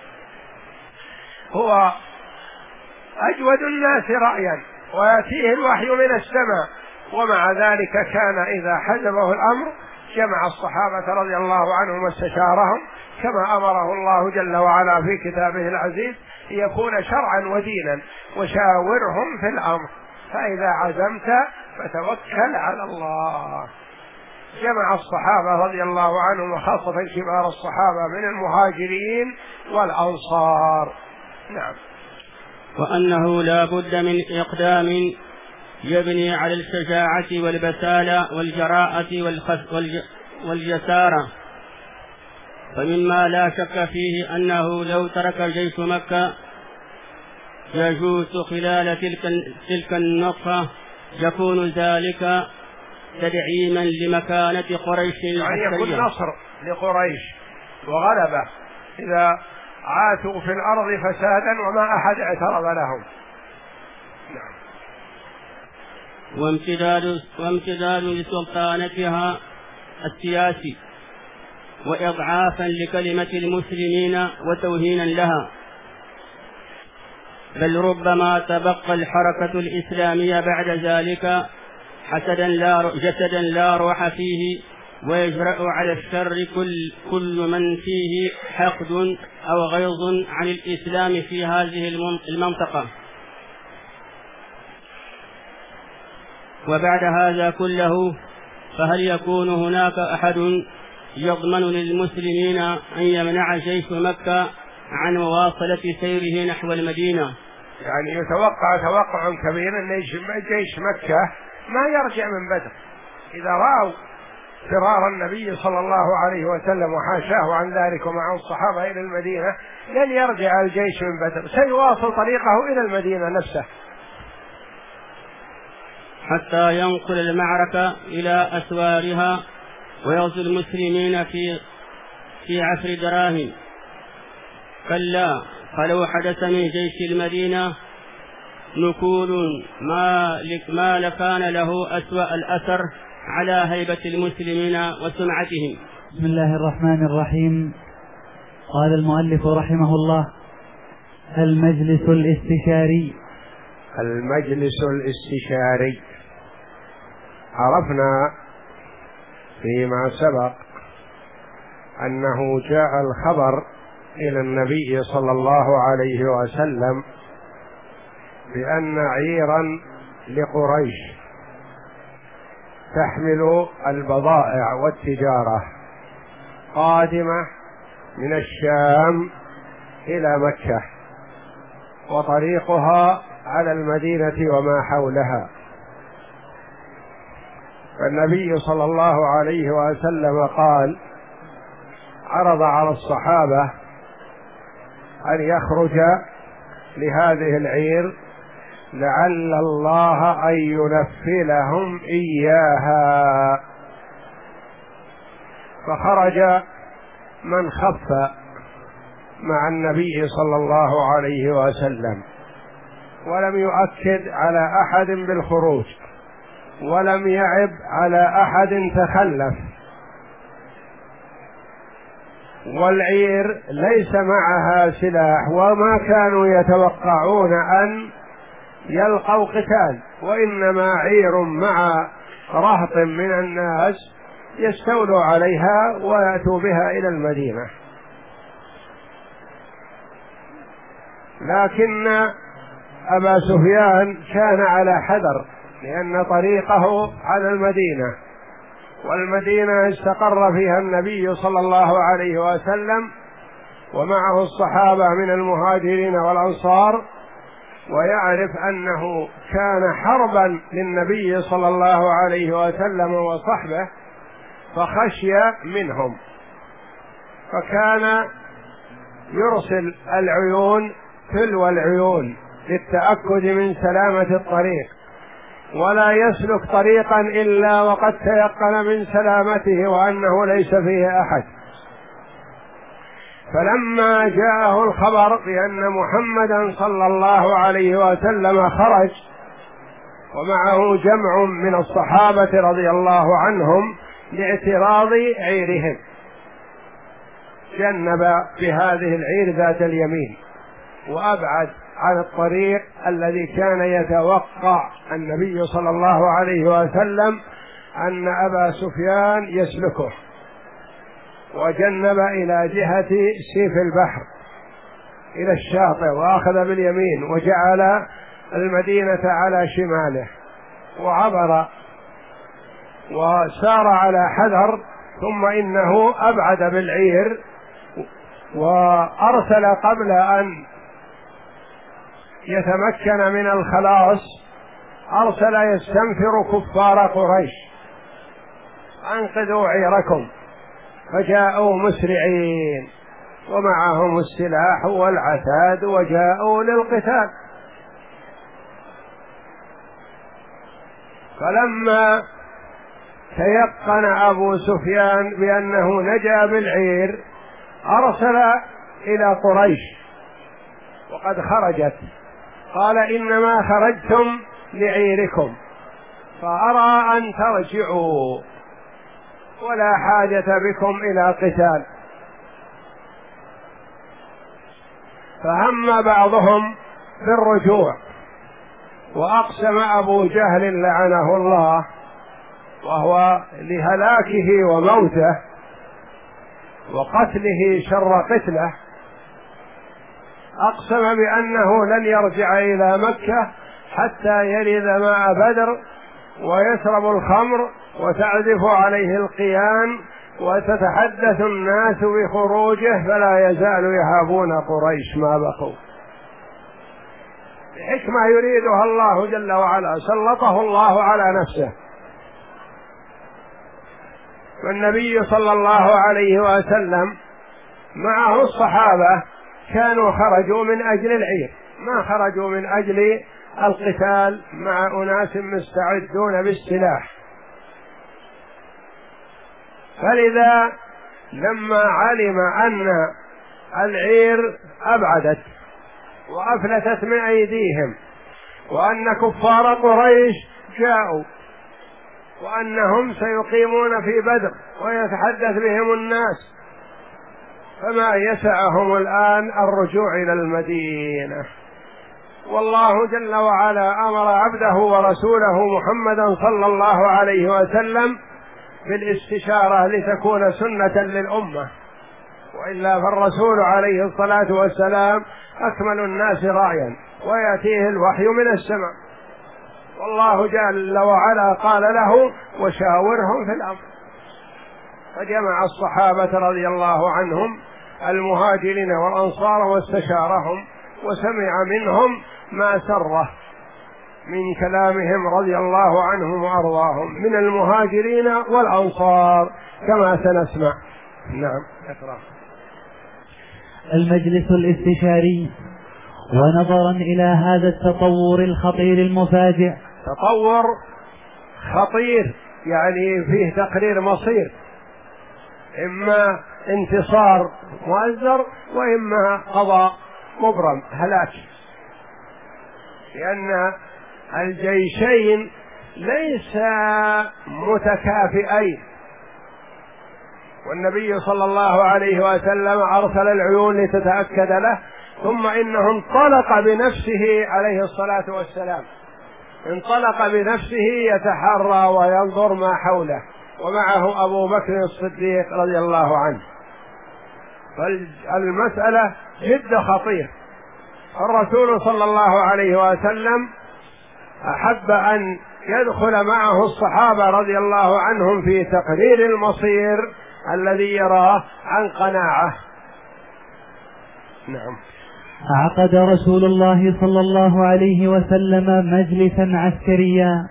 هو أجود الناس رأيا ويأتيه الوحي من السماء، ومع ذلك كان إذا حزبه الأمر جمع الصحابة رضي الله عنهم واستشارهم كما أمره الله جل وعلا في كتابه العزيز ليكون شرعا ودينا، وشاورهم في الأمر، فإذا عزمت فتوكل على الله. جمع الصحابة رضي الله عنهم وخاصة كبار الصحابة من المهاجرين والأنصار. نعم. وأنه لا بد من إقدام يبني على الشجاعة والبسالة والجراءة والجسارة، فمما لا شك فيه أنه لو ترك جيش مكة يجوز خلال تلك, تلك النطفة يكون ذلك تدعيما لمكانة قريش العسكرية، يعني يكون نصر لقريش وغلبة إذا عاتوا في الأرض فسادا وما أحد اعترض لهم. نعم. وامتداد, وامتداد لسلطانتها السياسي وإضعافا لكلمة المسلمين وتوهينا لها، بل ربما تبقى الحركة الإسلامية بعد ذلك حسدا لا جسدا لا روح فيه، ويجرأ على الشر كل, كل من فيه حقد أو غيظ عن الإسلام في هذه المنطقة. وبعد هذا كله فهل يكون هناك أحد يضمن للمسلمين أن يمنع جيش مكة عن مواصلة سيره نحو المدينة؟ يعني يتوقع توقع كبير أن جيش مكة ما يرجع من بدر، إذا رأوا فرار النبي صلى الله عليه وسلم وحاشاه عن ذلك ومع الصحابة إلى المدينة لن يرجع الجيش من بدر، سيواصل طريقه إلى المدينة نفسه حتى ينقل المعركة إلى أسوارها ويغزو المسلمين في في عصر دراهم. كلا، فلو حدث من جيش المدينة نكول ما ما لكان له أسوأ الأثر على هيبة المسلمين وسمعتهم. بسم الله الرحمن الرحيم. قال المؤلف رحمه الله: المجلس الاستشاري. المجلس الاستشاري عرفنا فيما سبق أنه جاء الخبر إلى النبي صلى الله عليه وسلم بأن عيرا لقريش تحمل البضائع والتجارة قادمة من الشام إلى مكة، وطريقها على المدينة وما حولها. فالنبي صلى الله عليه وسلم قال عرض على الصحابة أن يخرج لهذه العير لعل الله أن ينفلهم إياها، فخرج من خف مع النبي صلى الله عليه وسلم ولم يؤكد على أحد بالخروج ولم يعب على أحد تخلف، والعير ليس معها سلاح وما كانوا يتوقعون أن يلقوا قتال، وإنما عير مع رهط من الناس يستولوا عليها ويأتوا بها إلى المدينة. لكن أبا سفيان كان على حذر، لأن طريقه على المدينة، والمدينة استقر فيها النبي صلى الله عليه وسلم ومعه الصحابة من المهاجرين والأنصار، ويعرف أنه كان حربا للنبي صلى الله عليه وسلم وصحبه، فخشي منهم فكان يرسل العيون تلو العيون للتأكد من سلامة الطريق، ولا يسلك طريقا إلا وقد تيقن من سلامته وأنه ليس فيه أحد. فلما جاءه الخبر بأن محمدا صلى الله عليه وسلم خرج ومعه جمع من الصحابة رضي الله عنهم لاعتراض عيرهم، جنب بهذه العير ذات اليمين وأبعد عن الطريق الذي كان يتوقع النبي صلى الله عليه وسلم أن أبا سفيان يسلكه، وجنب إلى جهة سيف البحر إلى الشاطئ وأخذ باليمين وجعل المدينة على شماله وعبر وسار على حذر، ثم إنه أبعد بالعير وأرسل قبل أن يتمكن من الخلاص، أرسل يستنفر كفار قريش أنقذوا عيركم، فجاءوا مسرعين ومعهم السلاح والعتاد وجاءوا للقتال. فلما تيقن أبو سفيان بأنه نجا بالعير أرسل إلى قريش وقد خرجت، قال إنما خرجتم لعيركم فأرى أن ترجعوا ولا حاجة بكم إلى قتال. فهم بعضهم بالرجوع، وأقسم أبو جهل لعنه الله وهو لهلاكه وموته وقتله شر قتله، أقسم بأنه لن يرجع إلى مكة حتى يرد ماء بدر ويشرب الخمر وتعزف عليه القيان وتتحدث الناس بخروجه فلا يزال يهابون قريش ما بقوا. حكمة يريدها الله جل وعلا سلطه الله على نفسه. والنبي صلى الله عليه وسلم معه الصحابة كانوا خرجوا من أجل العير، ما خرجوا من أجل القتال مع أناس مستعدون بالسلاح. فلذا لما علم أن العير أبعدت وأفلتت من أيديهم وأن كفار قريش جاءوا وأنهم سيقيمون في بدر ويتحدث بهم الناس، فما يسعهم الآن الرجوع إلى المدينة. والله جل وعلا أمر عبده ورسوله محمدا صلى الله عليه وسلم بالاستشارة لتكون سنة للأمة، وإلا فالرسول عليه الصلاة والسلام أكمل الناس رأيا ويأتيه الوحي من السماء، والله جل وعلا قال له وشاورهم في الأمر. فجمع الصحابة رضي الله عنهم المهاجرين والأنصار واستشارهم وسمع منهم ما سره من كلامهم رضي الله عنهم وأرضاهم من المهاجرين والأنصار كما سنسمع. نعم اقرأ. المجلس الاستشاري. ونظرا إلى هذا التطور الخطير المفاجئ، تطور خطير يعني فيه تقرير مصير، إما انتصار مؤزر وإما قضاء مبرم هلاك، لأن الجيشين ليس متكافئين، والنبي صلى الله عليه وسلم أرسل العيون لتتأكد له، ثم إنه انطلق بنفسه عليه الصلاة والسلام، انطلق بنفسه يتحرى وينظر ما حوله، ومعه أبو بكر الصديق رضي الله عنه. فالمسألة جد خطير. الرسول صلى الله عليه وسلم أحب أن يدخل معه الصحابة رضي الله عنهم في تقرير المصير الذي يراه عن قناعة. نعم. عقد رسول الله صلى الله عليه وسلم مجلسا عسكريا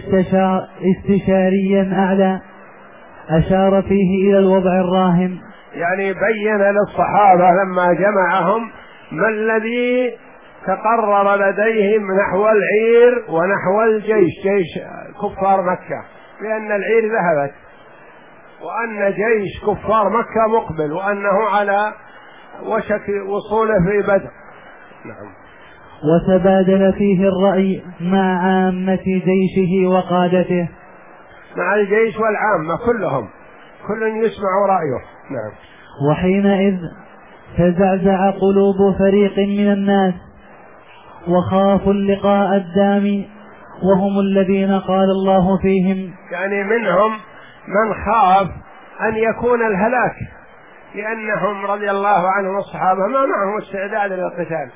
استشار استشاريا أعلى، أشار فيه إلى الوضع الراهن. يعني بين للصحابة لما جمعهم ما الذي تقرر لديهم نحو العير ونحو الجيش، جيش كفار مكة، لأن العير ذهبت وأن جيش كفار مكة مقبل وأنه على وشك وصوله في بدر. نعم. وتبادل فيه الرأي مع عامة جيشه وقادته، مع الجيش والعامة كلهم، كل يسمع رأيه. نعم. وحينئذ تزعزع قلوب فريق من الناس وخافوا اللقاء الدامي، وهم الذين قال الله فيهم، يعني منهم من خاف أن يكون الهلاك، لأنهم رضي الله عنهم الصحابة ما معهم استعداد للقتال،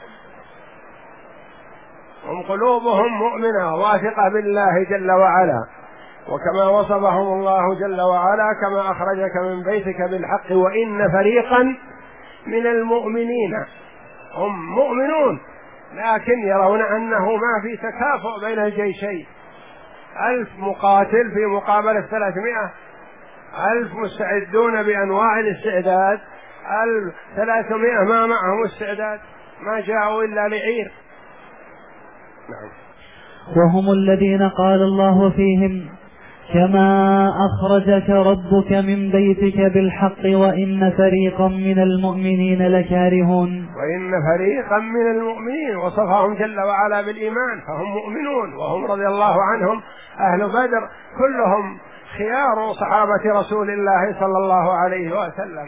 هم قلوبهم مؤمنة واثقة بالله جل وعلا، وكما وصفهم الله جل وعلا كما أخرجك من بيتك بالحق وإن فريقا من المؤمنين، هم مؤمنون لكن يرون أنه ما في تكافؤ بين الجيشين، ألف مقاتل في مقابل ثلاثمائة، ألف مستعدون بأنواع الاستعداد، ألف ثلاثمائة ما معهم استعداد، ما جاءوا إلا لعير. نعم. وهم الذين قال الله فيهم كما أخرجك ربك من بيتك بالحق وإن فريقا من المؤمنين لكارهون، وإن فريقا من المؤمنين وصفهم جل وعلا بالإيمان، فهم مؤمنون وهم رضي الله عنهم أهل بدر كلهم خيار صحابة رسول الله صلى الله عليه وسلم.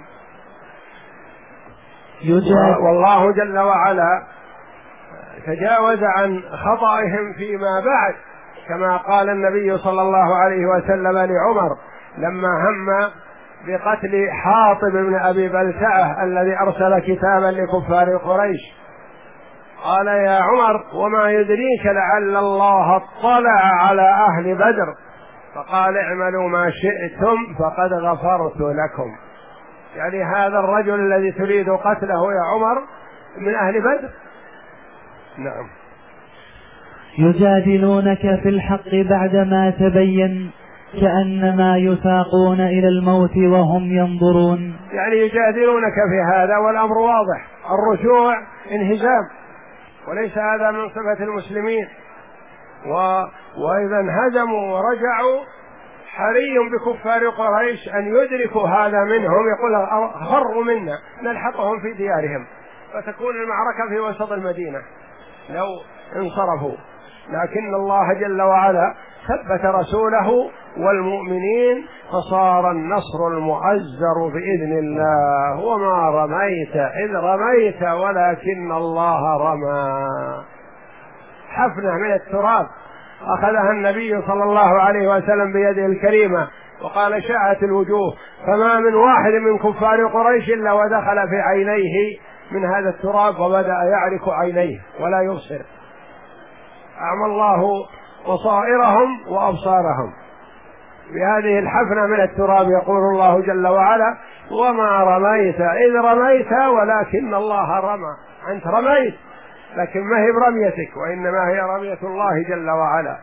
والله جل وعلا تجاوز عن خطئهم فيما بعد، كما قال النبي صلى الله عليه وسلم لعمر لما هم بقتل حاطب بن أبي بلتعة الذي أرسل كتابا لكفار قريش، قال يا عمر وما يدريك لعل الله اطلع على أهل بدر، فقال اعملوا ما شئتم فقد غفرت لكم. يعني هذا الرجل الذي تريد قتله يا عمر من أهل بدر. نعم. يجادلونك في الحق بعدما تبين كأنما يساقون إلى الموت وهم ينظرون، يعني يجادلونك في هذا والأمر واضح، الرجوع انهزام، وليس هذا من صفة المسلمين، و... وإذا انهزموا ورجعوا حري بكفار قريش أن يدركوا هذا منهم، يقول فروا منا نلحقهم في ديارهم، فتكون المعركة في وسط المدينة لو انصرفوا، لكن الله جل وعلا ثبت رسوله والمؤمنين فصار النصر المعزر بإذن الله. وما رميت إذ رميت ولكن الله رمى. حفنة من التراب أخذها النبي صلى الله عليه وسلم بيده الكريمة وقال شاءت الوجوه، فما من واحد من كفار قريش إلا ودخل في عينيه من هذا التراب وبدأ يعرك عينيه ولا يبصر، أعمى الله بصائرهم وأبصارهم بهذه الحفنة من التراب. يقول الله جل وعلا وما رميت إذ رميت ولكن الله رمى، أنت رميت لكن ما هي برميتك، وإنما هي رمية الله جل وعلا.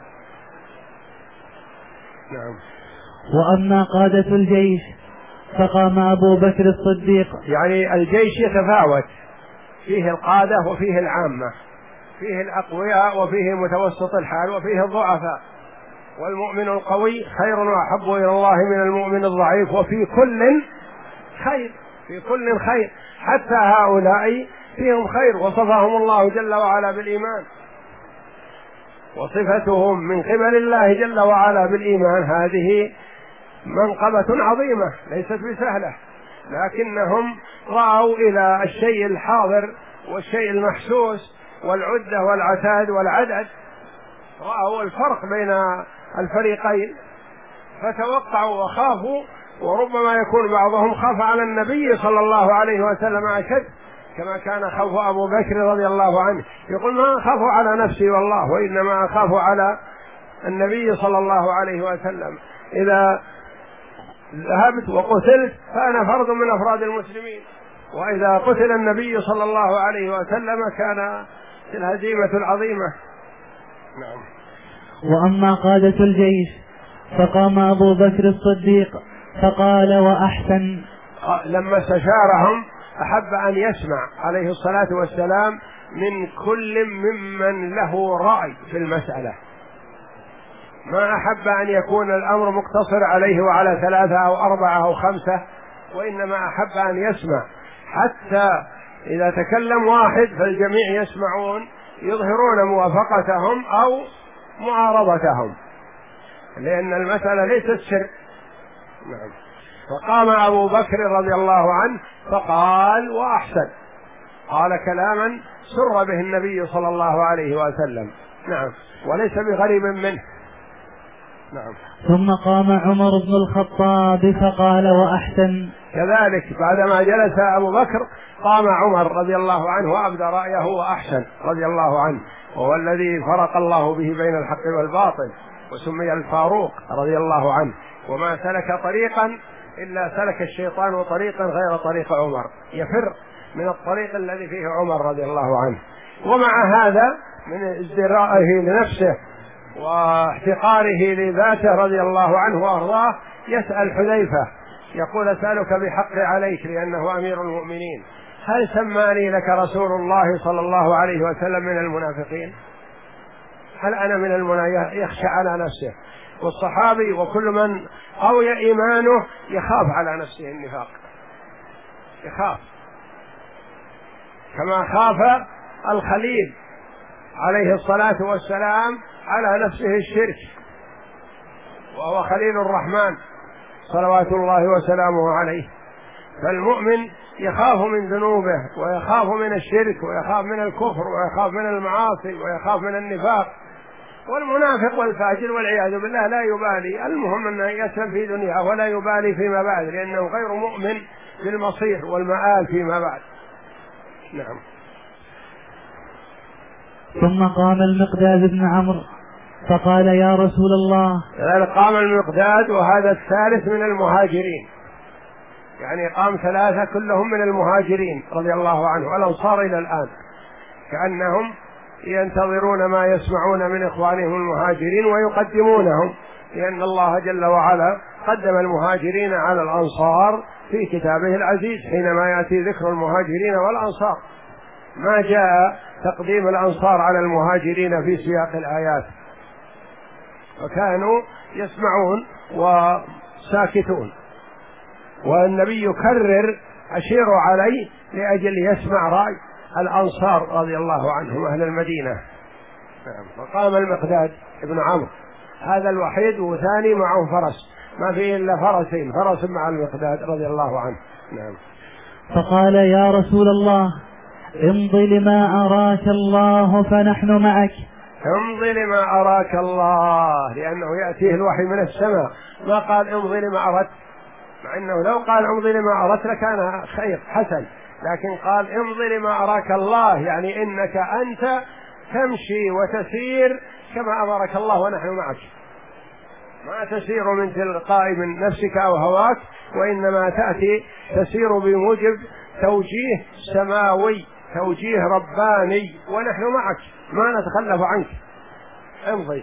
نعم. وأما قادة الجيش فقام أبو بكر الصديق، يعني الجيش يتفاوت، فيه القادة وفيه العامة، فيه الأقوياء وفيه متوسط الحال وفيه الضعفاء، والمؤمن القوي خير وأحب إلى الله من المؤمن الضعيف، وفي كل خير، في كل خير، حتى هؤلاء فيهم خير، وصفهم الله جل وعلا بالإيمان، وصفتهم من قبل الله جل وعلا بالإيمان هذه منقبة عظيمة ليست بسهلة، لكنهم رأوا إلى الشيء الحاضر والشيء المحسوس والعدة والعتاد والعدد، رأوا الفرق بين الفريقين فتوقعوا وخافوا، وربما يكون بعضهم خاف على النبي صلى الله عليه وسلم أشد، كما كان خوف أبو بكر رضي الله عنه، يقول ما أخاف على نفسي والله وإنما أخاف على النبي صلى الله عليه وسلم، إذا ذهبت وقتلت فأنا فرد من أفراد المسلمين، وإذا قتل النبي صلى الله عليه وسلم كان الهزيمة العظيمة. نعم. وأما قادة الجيش فقام أبو بكر الصديق فقال وأحسن. لما استشارهم أحب أن يسمع عليه الصلاة والسلام من كل ممن له رأي في المسألة، ما أحب أن يكون الأمر مقتصر عليه وعلى ثلاثة أو أربعة أو خمسة، وإنما أحب أن يسمع، حتى إذا تكلم واحد فالجميع يسمعون يظهرون موافقتهم أو معارضتهم، لأن المسألة ليست سر. نعم. فقام أبو بكر رضي الله عنه فقال وأحسن، قال كلاما سر به النبي صلى الله عليه وسلم. نعم، وليس بغريب منه. نعم. ثم قام عمر بن الخطاب فقال وأحسن. كذلك بعدما جلس أبو بكر قام عمر رضي الله عنه وأبدى رأيه وأحسن رضي الله عنه، وهو الذي فرق الله به بين الحق والباطل، وسمي الفاروق رضي الله عنه، وما سلك طريقا إلا سلك الشيطان طريقا غير طريق عمر، يفر من الطريق الذي فيه عمر رضي الله عنه. ومع هذا من ازدراءه لنفسه واحتقاره لذاته رضي الله عنه وأرضاه يسأل حذيفة يقول أسألك بحق عليك لأنه أمير المؤمنين، هل سماني لك رسول الله صلى الله عليه وسلم من المنافقين؟ هل أنا من المنافقين؟ يخشى على نفسه، والصحابي وكل من قوي إيمانه يخاف على نفسه النفاق، يخاف كما خاف الخليل عليه الصلاة والسلام على نفسه الشرك، وهو خليل الرحمن صلوات الله وسلامه عليه. فالمؤمن يخاف من ذنوبه ويخاف من الشرك ويخاف من الكفر ويخاف من المعاصي ويخاف من النفاق، والمنافق والفاجر والعياذ بالله لا يبالي، المهم أنه يسلم في دنياه ولا يبالي فيما بعد، لأنه غير مؤمن بالمصير والمآل فيما بعد. نعم. ثم قام المقداد بن عمرو فقال يا رسول الله. قام المقداد وهذا الثالث من المهاجرين، يعني قام ثلاثة كلهم من المهاجرين رضي الله عنه، والأنصار إلى الآن كأنهم ينتظرون ما يسمعون من إخوانهم المهاجرين ويقدمونهم، لأن الله جل وعلا قدم المهاجرين على الأنصار في كتابه العزيز حينما يأتي ذكر المهاجرين والأنصار، ما جاء تقديم الأنصار على المهاجرين في سياق الآيات، وكانوا يسمعون وساكتون، والنبي يكرر أشير عليه لأجل يسمع رأي الأنصار رضي الله عنهم أهل المدينة. فقام المقداد ابن عمرو هذا الوحيد، وثاني معه فرس، ما فيه إلا فرسين، فرس مع المقداد رضي الله عنه. نعم. فقال يا رسول الله امضي لما أراك الله فنحن معك. امضي لما أراك الله، لأنه يأتيه الوحي من السماء، ما قال امضي لما أردت، مع أنه لو قال امضي لما أردت لكان خير حسن، لكن قال امضي لما أراك الله، يعني إنك أنت تمشي وتسير كما أمرك الله ونحن معك، ما تسير من تلقاء من نفسك أو هواك، وإنما تأتي تسير بموجب توجيه سماوي، توجيه رباني، ونحن معك ما نتخلف عنك، امضي.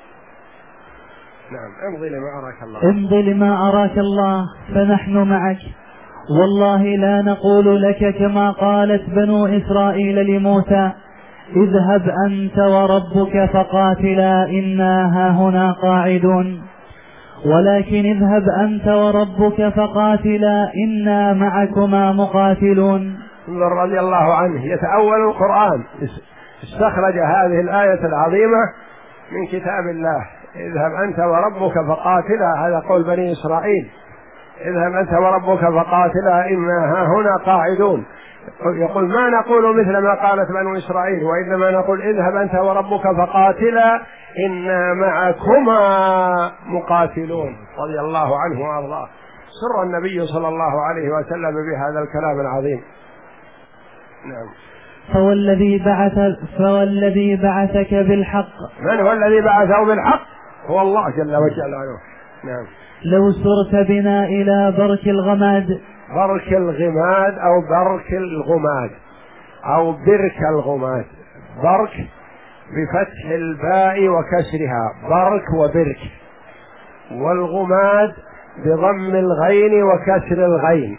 نعم. امضي لما أراك الله. امضي لما أراك الله فنحن معك، والله لا نقول لك كما قالت بنو إسرائيل لموسى اذهب أنت وربك فقاتلا إنا هاهنا قاعدون، ولكن اذهب أنت وربك فقاتلا إنا معكما مقاتلون. رضي الله عنه يتأول القرآن، استخرج هذه الآية العظيمة من كتاب الله، اذهب أنت وربك فقاتلا، هذا قول بني إسرائيل، اذهب أنت وربك فقاتلا إنا هاهنا قاعدون، يقول ما نقول مثل ما قالت بنو إسرائيل، وإنما نقول اذهب أنت وربك فقاتلا إنا معكما مقاتلون، رضي الله عنه وأرضاه. سر النبي صلى الله عليه وسلم بهذا الكلام العظيم. نعم. فوالذي بعث فوالذي بعثك بالحق. من هو الذي بعثه بالحق؟ هو الله جل وجلاله. نعم. لو سرت بنا إلى برك الغماد. برك الغماد أو برك الغماد أو برك الغماد، برك بفتح الباء وكسرها، برك وبرك، والغماد بضم الغين وكسر الغين،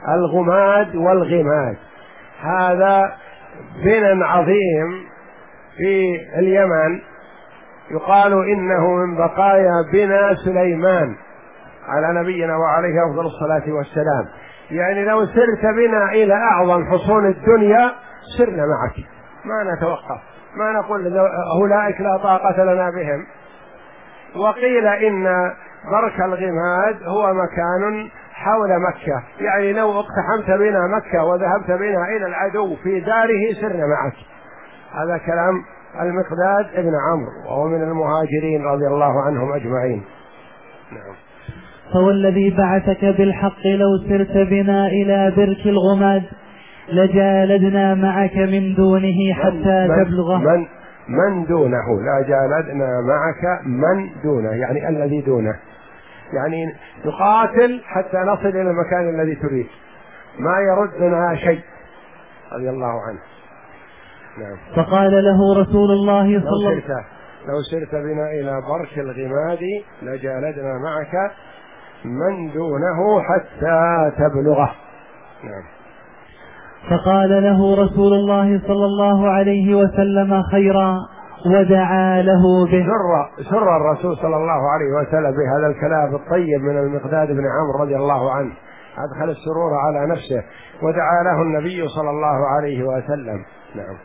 الغماد والغماد. هذا بناء عظيم في اليمن يقال إنه من بقايا بنا سليمان على نبينا وعليه أفضل الصلاة والسلام. يعني لو سرت بنا إلى أعظم حصون الدنيا سرنا معك، ما نتوقف، ما نقول أولئك لا طاقة لنا بهم. وقيل إن برك الغماد هو مكان حول مكة، يعني لو اقتحمت بنا مكة وذهبت بنا إلى العدو في داره سرنا معك. هذا كلام المقداد ابن عمرو وهو من المهاجرين رضي الله عنهم أجمعين. نعم. فوالذي بعثك بالحق لو سرت بنا إلى برك الغماد لجالدنا معك من دونه حتى من تبلغه. من, من دونه، لا جالدنا معك من دونه، يعني الذي دونه، يعني نقاتل حتى نصل إلى المكان الذي تريد، ما يردنا شيء رضي الله عنه. نعم. فقال له رسول الله صلى الله عليه وسلم لو سرت بنا إلى برك الغماد لجالدنا معك من دونه حتى تبلغه. نعم. فقال له رسول الله صلى الله عليه وسلم خيرا ودعا له به. سر, سر الرسول صلى الله عليه وسلم بهذا الكلام الطيب من المقداد بن عمرو رضي الله عنه، أدخل السرور على نفسه ودعا له النبي صلى الله عليه وسلم. نعم.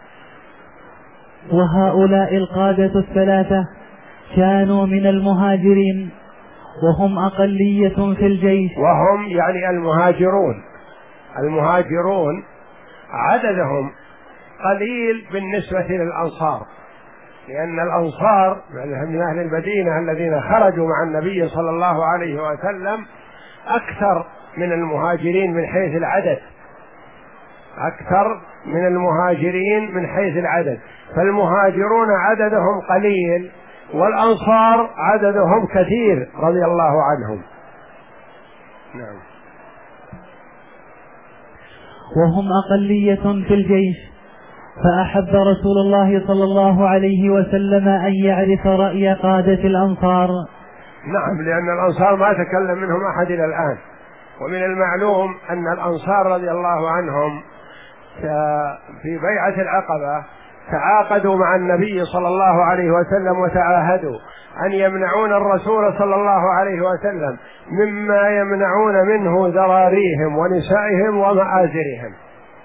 وهؤلاء القادة الثلاثة كانوا من المهاجرين وهم أقلية في الجيش. وهم يعني المهاجرون، المهاجرون عددهم قليل بالنسبة للأنصار، لأن الأنصار من أهل المدينة الذين خرجوا مع النبي صلى الله عليه وسلم أكثر من المهاجرين من حيث العدد، أكثر من المهاجرين من حيث العدد، فالمهاجرون عددهم قليل والأنصار عددهم كثير رضي الله عنهم. نعم. وهم أقلية في الجيش، فأحب رسول الله صلى الله عليه وسلم أن يعرف رأي قادة الأنصار. نعم، لأن الأنصار ما تكلم منهم أحد إلى الآن، ومن المعلوم أن الأنصار رضي الله عنهم في بيعة العقبة تعاقدوا مع النبي صلى الله عليه وسلم وتعاهدوا أن يمنعون الرسول صلى الله عليه وسلم مما يمنعون منه ذراريهم ونسائهم ومآزرهم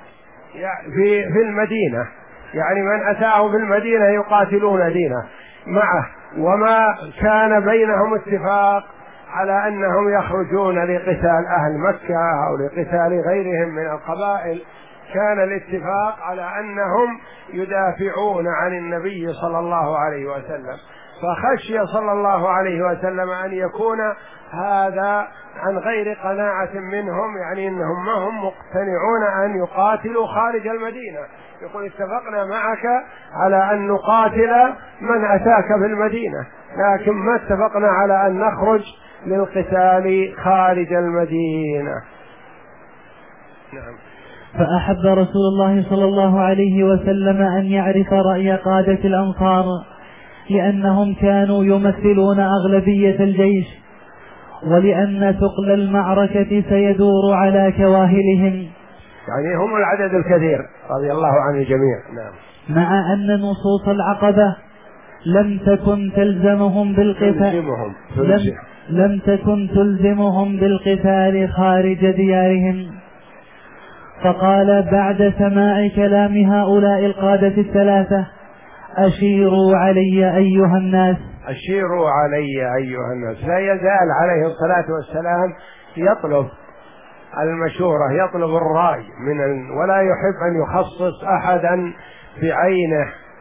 في في المدينة، يعني من أتاه في المدينة يقاتلون دينه معه، وما كان بينهم اتفاق على أنهم يخرجون لقتال أهل مكة أو لقتال غيرهم من القبائل، كان الاتفاق على أنهم يدافعون عن النبي صلى الله عليه وسلم، فخشي صلى الله عليه وسلم أن يكون هذا عن غير قناعة منهم، يعني أنهم ما هم مقتنعون أن يقاتلوا خارج المدينة، يقول اتفقنا معك على أن نقاتل من أتاك في المدينة، لكن ما اتفقنا على أن نخرج للقتال خارج المدينة. نعم. فأحب رسول الله صلى الله عليه وسلم أن يعرف رأي قادة الأنصار لأنهم كانوا يمثلون أغلبية الجيش، ولأن ثقل المعركة سيدور على كواهلهم، يعني هم العدد الكثير رضي الله عن الجميع. نعم. مع أن نصوص العقبة لم تكن تلزمهم بالقتال لم, لم تكن تلزمهم بالقتال خارج ديارهم. فقال بعد سماع كلام هؤلاء القادة الثلاثة أشيروا علي أيها الناس. أشيروا علي أيها الناس. لا يزال عليه الصلاة والسلام يطلب المشورة، يطلب الرأي من ال... ولا يحب أن يخصص أحدا بعينه،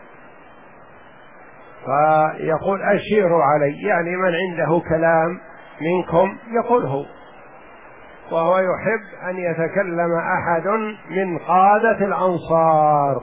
فيقول أشيروا علي، يعني من عنده كلام منكم يقوله، وهو يحب أن يتكلم أحد من قادة الأنصار.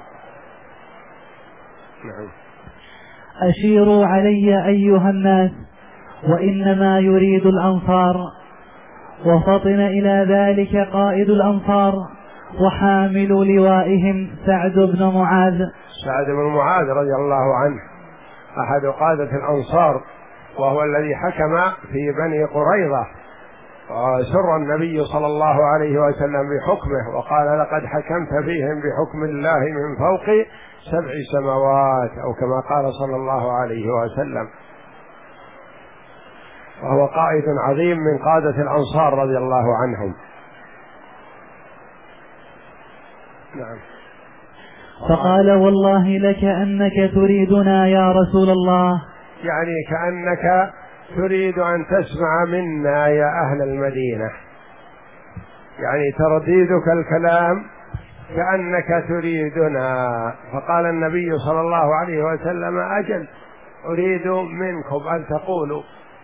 نعم. أشيروا علي أيها الناس، وإنما يريد الأنصار. وفطن إلى ذلك قائد الأنصار وحامل لوائهم سعد بن معاذ. سعد بن معاذ رضي الله عنه أحد قادة الأنصار، وهو الذي حكم في بني قريظة سر النبي صلى الله عليه وسلم بحكمه وقال لقد حكمت فيهم بحكم الله من فوق سبع سماوات، أو كما قال صلى الله عليه وسلم. وهو قائد عظيم من قادة الأنصار رضي الله عنهم. نعم. فقال والله لك أنك تريدنا يا رسول الله، يعني كأنك تريد أن تسمع منا يا أهل المدينة، يعني ترديدك الكلام كأنك تريدنا. فقال النبي صلى الله عليه وسلم أجل أريد منكم أن تقولوا.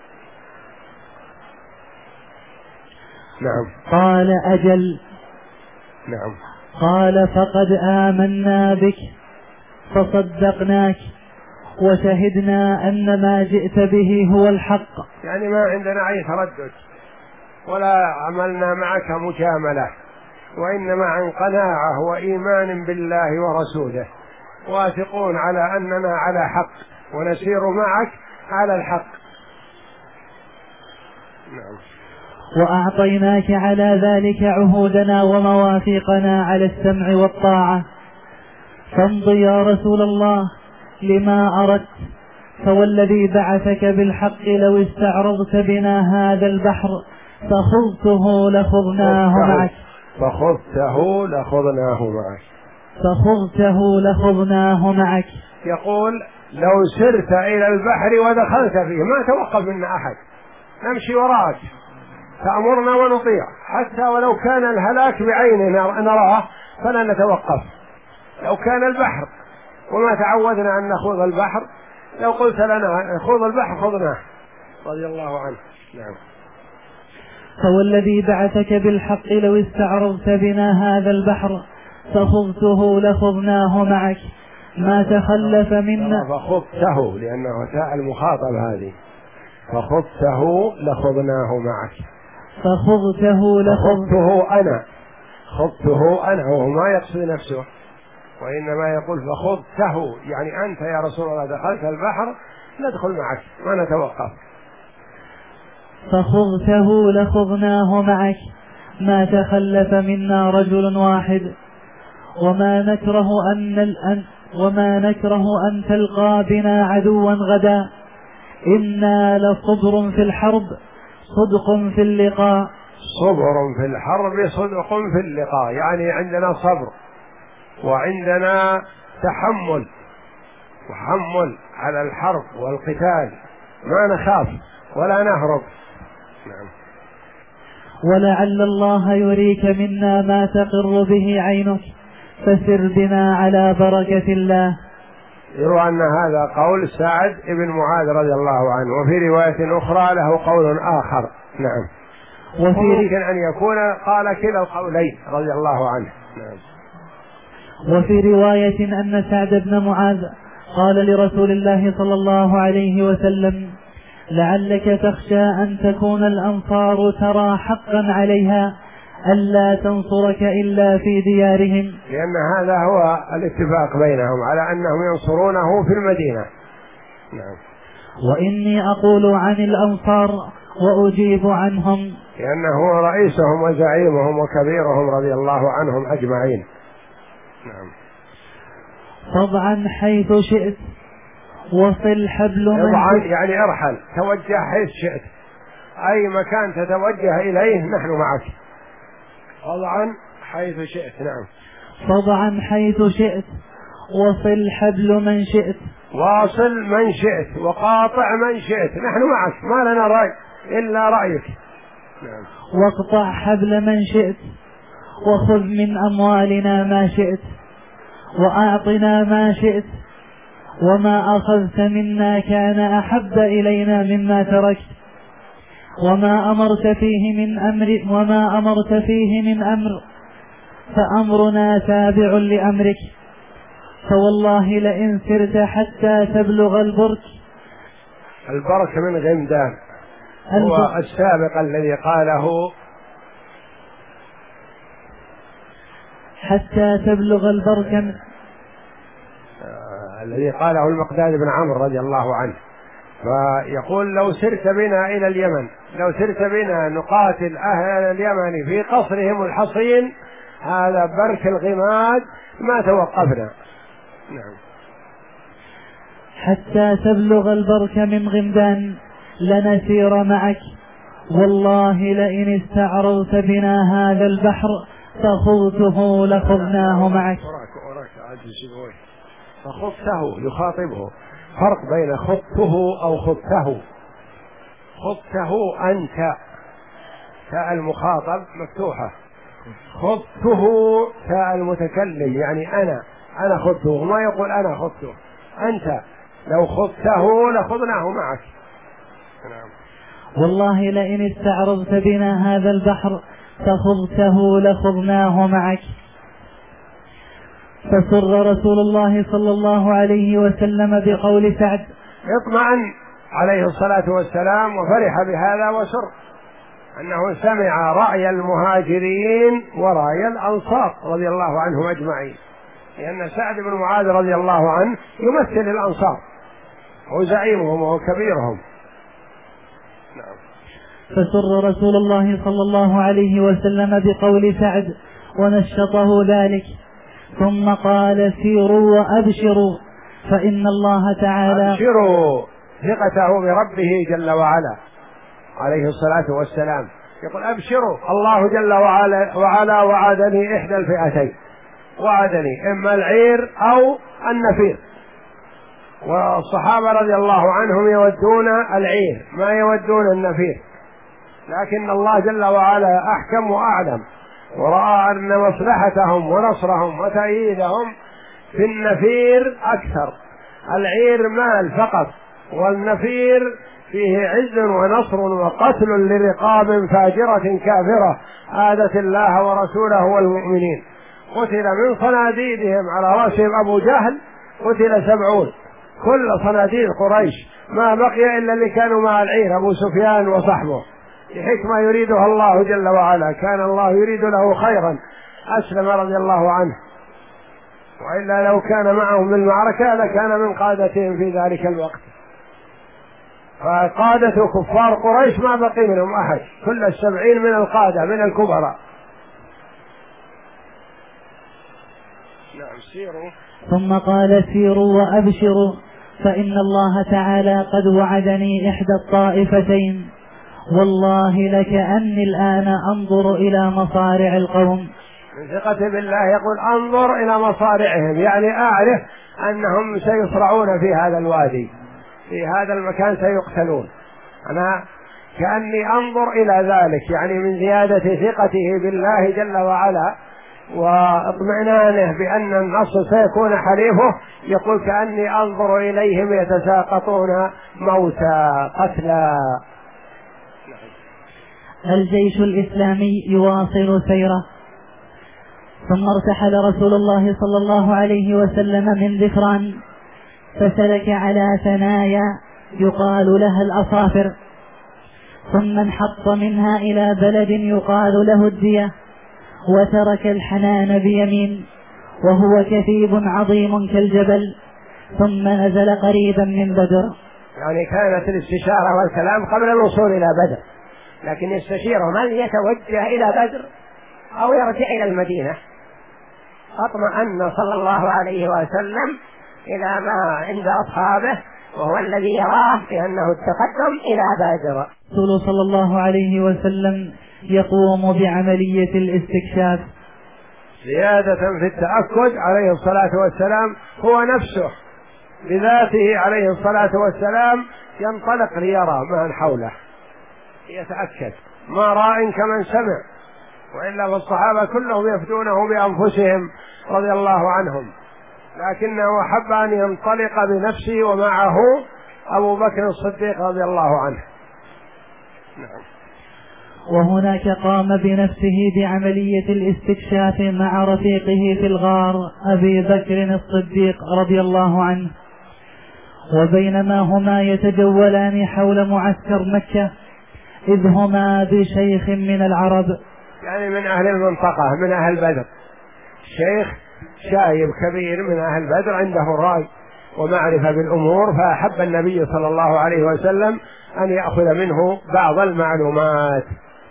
نعم. قال أجل. نعم. قال فقد آمنا بك فصدقناك وشهدنا أن ما جئت به هو الحق. يعني ما عندنا أي تردد ولا عملنا معك مجاملة، وإنما عن قناعة وإيمان بالله ورسوله، واثقون على أننا على حق ونسير معك على الحق. نعم. وأعطيناك على ذلك عهودنا ومواثيقنا على السمع والطاعة، فامض يا رسول الله لما أردت، فوالذي بعثك بالحق لو استعرضت بنا هذا البحر فخذته لخذناه معك فخذته لخذناه معك فخذته لخذناه معك يقول لو سرت إلى البحر ودخلت فيه ما توقف منا أحد، نمشي وراك تأمرنا ونطيع، حتى ولو كان الهلاك بعيننا نراه فلا نتوقف. لو كان البحر وما تعودنا أن نخوض البحر، لو قلت لنا خذ البحر خذناه رضي الله عنه. نعم. فوالذي بعثك بالحق لو استعرضت بنا هذا البحر فخذته لخذناه معك ما تخلف منا. فخذته لأنه تاء المخاطب هذه، فخذته لخذناه معك. فخذته لخذته أنا خذته أنا، وهو ما يقصد نفسه وإنما يقول فخذته، يعني أنت يا رسول الله دخلت البحر ندخل معك ما نتوقف. فخذته لخذناه معك ما تخلف منا رجل واحد، وما نكره أن الأن وما نكره أن تلقى بنا عدوا غدا، إنا لصبر في الحرب صدق في اللقاء. صبر في الحرب صدق في اللقاء، يعني عندنا صبر وعندنا تحمل وحمل على الحرب والقتال، ما نخاف ولا نهرب. نعم. ولعل الله يريك منا ما تقر به عينك فسر بنا على بركة الله. يروى أن هذا قول سعد بن معاذ رضي الله عنه، وفي رواية أخرى له قول آخر. نعم. وفي ممكن أن يكون قال كلا القولين رضي الله عنه. نعم. وفي رواية أن سعد بن معاذ قال لرسول الله صلى الله عليه وسلم لعلك تخشى أن تكون الأنصار ترى حقا عليها ألا تنصرك إلا في ديارهم، لأن هذا هو الاتفاق بينهم على أنهم ينصرونه في المدينة. نعم. وإني أقول عن الأنصار وأجيب عنهم، لأنه هو رئيسهم وزعيمهم وكبيرهم رضي الله عنهم أجمعين. نعم. طبعا حيث شئت وصل حبل من طبعا يعني ارحل، توجه حيث شئت، أي مكان تتوجه إليه نحن معك. طبعا حيث شئت. نعم. طبعا حيث شئت وصل حبل من شئت واصل من شئت وقاطع من شئت، نحن معك ما لنا رأي إلا رأيك. نعم. واقطع حبل من شئت وخذ من أموالنا ما شئت وأعطنا ما شئت، وما أخذت منا كان أحب إلينا مما تركت، وما أمرت فيه من أمر وما أمرت فيه من أمر فأمرنا تابع لأمرك، فوالله لئن سرت حتى تبلغ البرك. البرك من غمدان هو السابق الذي قاله حتى تبلغ البرك آه الذي قاله المقداد بن عمرو رضي الله عنه، فيقول لو سرت بنا إلى اليمن، لو سرت بنا نقاتل أهل اليمن في قصرهم الحصين، هذا برك الغماد ما توقفنا. نعم. حتى تبلغ البرك من غمدان لنسير معك، والله لئن استعرضت بنا هذا البحر فخذته لخذناه معك. فخذته يخاطبه، فرق بين خذته أو خذته. خذته أنت، تاء المخاطب مفتوحة، خذته تاء المتكلم، يعني أنا أنا خذته، ما يقول أنا خذته، أنت لو خذته لخذناه معك. نعم. والله لئن استعرضت بنا هذا البحر فخذته لخذناه معك. فسر رسول الله صلى الله عليه وسلم بقول سعد، اطمأن عليه الصلاة والسلام وفرح بهذا وسر أنه سمع رأي المهاجرين ورأي الأنصار رضي الله عنهم أجمعين، لأن سعد بن معاذ رضي الله عنه يمثل الأنصار، هو زعيمهم وهو كبيرهم. نعم. فسر رسول الله صلى الله عليه وسلم بقول سعد ونشطه ذلك، ثم قال سيروا وأبشروا فإن الله تعالى أبشروا، ثقته بربه جل وعلا عليه الصلاة والسلام، يقول أبشروا، الله جل وعلا, وعلا وعدني إحدى الفئتين، وعدني إما العير أو النفير، والصحابة رضي الله عنهم يودون العير ما يودون النفير، لكن الله جل وعلا أحكم وأعلم، ورأى أن مصلحتهم ونصرهم وتأييدهم في النفير أكثر. العير مال فقط، والنفير فيه عز ونصر وقتل لرقاب فاجرة كافرة آذت الله ورسوله والمؤمنين. قتل من صناديدهم على رأسهم أبو جهل قتل سبعون، كل صناديد قريش ما بقي إلا اللي كانوا مع العير أبو سفيان وصحبه، لحكمة يريدها الله جل وعلا، كان الله يريد له خيرا، أسلم رضي الله عنه، وإلا لو كان معهم بالمعركة لكان من قادتهم في ذلك الوقت. فقادة كفار قريش ما بقي منهم أحد، كل السبعين من القادة من الكبراء. نعم. سيروا. ثم قال سيروا وأبشروا فإن الله تعالى قد وعدني إحدى الطائفتين، والله لكأني الآن أنظر إلى مصارع القوم. من ثقة بالله يقول أنظر إلى مصارعهم، يعني أعرف أنهم سيصرعون في هذا الوادي، في هذا المكان سيقتلون، أنا كأني أنظر إلى ذلك، يعني من زيادة ثقته بالله جل وعلا واطمئنانه بأن النصر سيكون حليفه، يقول كأني أنظر إليهم يتساقطون موتى قتلى. الجيش الإسلامي يواصل سيره. ثم ارتحل رسول الله صلى الله عليه وسلم من ذكران، فسلك على ثنايا يقال لها الأصافر، ثم انحط منها إلى بلد يقال له الدية، وترك الحنان بيمين وهو كثيب عظيم كالجبل، ثم نزل قريبا من بدر. يعني كانت الاستشارة والكلام قبل الوصول إلى بدر، لكن يستشيرهم هل يتوجه إلى بدر أو يرجع إلى المدينة. اطمأن صلى الله عليه وسلم إلى ما عند أصحابه، وهو الذي يراه بأنه التقدم إلى بدر. رسول صلى الله عليه وسلم يقوم بعملية الاستكشاف، زيادة في التأكد عليه الصلاة والسلام، هو نفسه بذاته عليه الصلاة والسلام ينطلق ليرى ما حوله، يتأكد، ما راء كمن سمع، وإلا فالصحابة كلهم يفدونه بأنفسهم رضي الله عنهم، لكنه حب أن ينطلق بنفسه ومعه أبو بكر الصديق رضي الله عنه. نعم. وهناك قام بنفسه بعملية الاستكشاف مع رفيقه في الغار أبي بكر الصديق رضي الله عنه، وبينما هما يتجولان حول معسكر مكة إذ هما بشيخ من العرب، يعني من أهل المنطقة، من أهل بدر، شيخ شايب كبير من أهل بدر عنده رأي ومعرفة بالأمور، فأحب النبي صلى الله عليه وسلم أن يأخذ منه بعض المعلومات.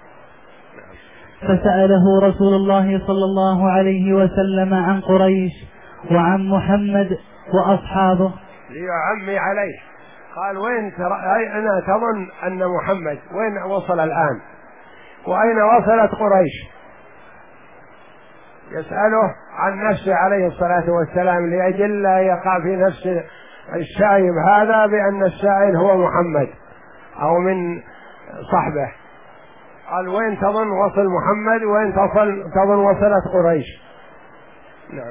فسأله رسول الله صلى الله عليه وسلم عن قريش وعن محمد وأصحابه ليعمي عليه. قال: وين أنا تظن أن محمد وين وصل الآن، وأين وصلت قريش؟ يسأله عن نفسه عليه الصلاة والسلام لأجل لا يقع في نفس الشايب هذا بأن السائل هو محمد أو من صحبه. قال: وين تظن وصل محمد، وين تصل تظن وصلت قريش؟ نعم.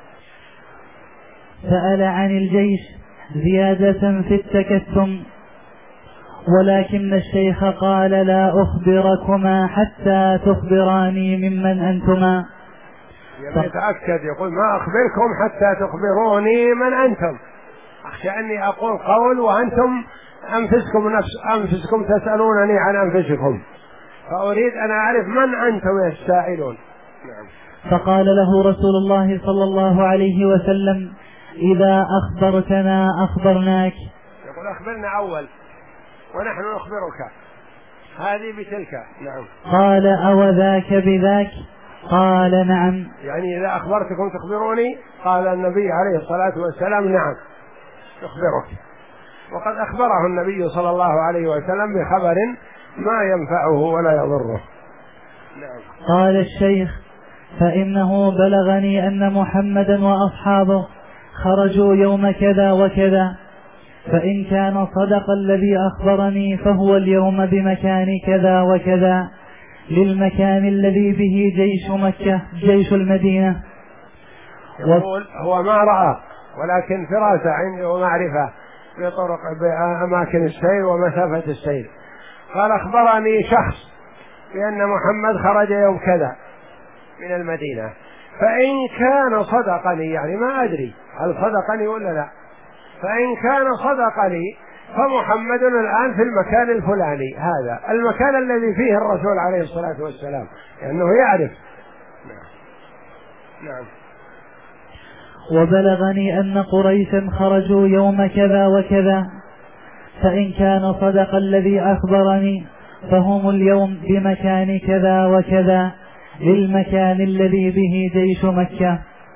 سأل عن الجيش زيادة في التكتم، ولكن الشيخ قال: لا أخبركما حتى تخبراني ممن أنتما. يتأكد، يقول: ما أخبركم حتى تخبروني من أنتم، أخشى أني أقول قول وأنتم أنفسكم نفس أنفسكم تسألونني عن أنفسكم، فأريد أن أعرف من أنتم السائلون. نعم. فقال له رسول الله صلى الله عليه وسلم: إذا أخبرتنا أخبرناك. يقول: أخبرنا أول ونحن نخبرك، هذه بتلك. نعم. قال: أو ذاك بذاك؟ قال: نعم. يعني إذا أخبرتكم تخبروني؟ قال النبي عليه الصلاة والسلام: نعم أخبرك. وقد أخبره النبي صلى الله عليه وسلم بخبر ما ينفعه ولا يضره. نعم. قال الشيخ: فإنه بلغني أن محمدا وأصحابه خرجوا يوم كذا وكذا، فإن كان صدق الذي أخبرني فهو اليوم بمكان كذا وكذا، للمكان الذي به جيش مكة جيش المدينة. يقول: هو ما رأى ولكن فراسة عنده ومعرفة بطرق بأماكن السير ومسافة السير. قال: أخبرني شخص بأن محمد خرج يوم كذا من المدينة، فإن كان صدقني، يعني ما أدري هل صدقني ولا لا، فإن كان صدقني فمحمد الآن في المكان الفلاني، هذا المكان الذي فيه الرسول عليه الصلاة والسلام، لأنه يعني يعرف. نعم. نعم. وبلغني أن قريشا خرجوا يوم كذا وكذا، فإن كان صدق الذي أخبرني فهم اليوم بمكان كذا وكذا، للمكان الذي به جيش مكة.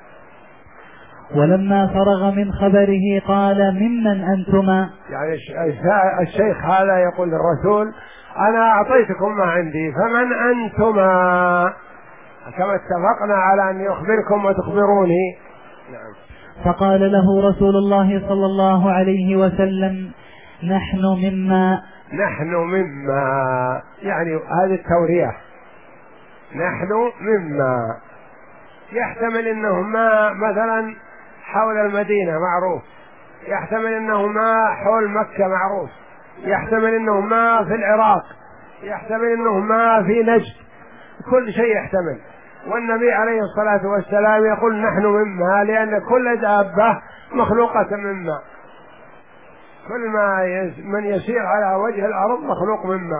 ولما فرغ من خبره قال: ممن أنتما؟ يعني الشيخ هذا يقول للرسول: أنا أعطيتكم ما عندي، فمن أنتما؟ كما اتفقنا على أن يخبركم وتخبروني. نعم. فقال له رسول الله صلى الله عليه وسلم: نحن مما. نحن مما يعني هذه التورية، نحن مما يحتمل انه ما مثلا حول المدينة معروف، يحتمل انه ما حول مكة معروف، يحتمل انه ما في العراق، يحتمل انه ما في نجد، كل شيء يحتمل. والنبي عليه الصلاة والسلام يقول: نحن مما، لأن كل دابة مخلوقة مما، كل ما من يسير على وجه الأرض مخلوق مما.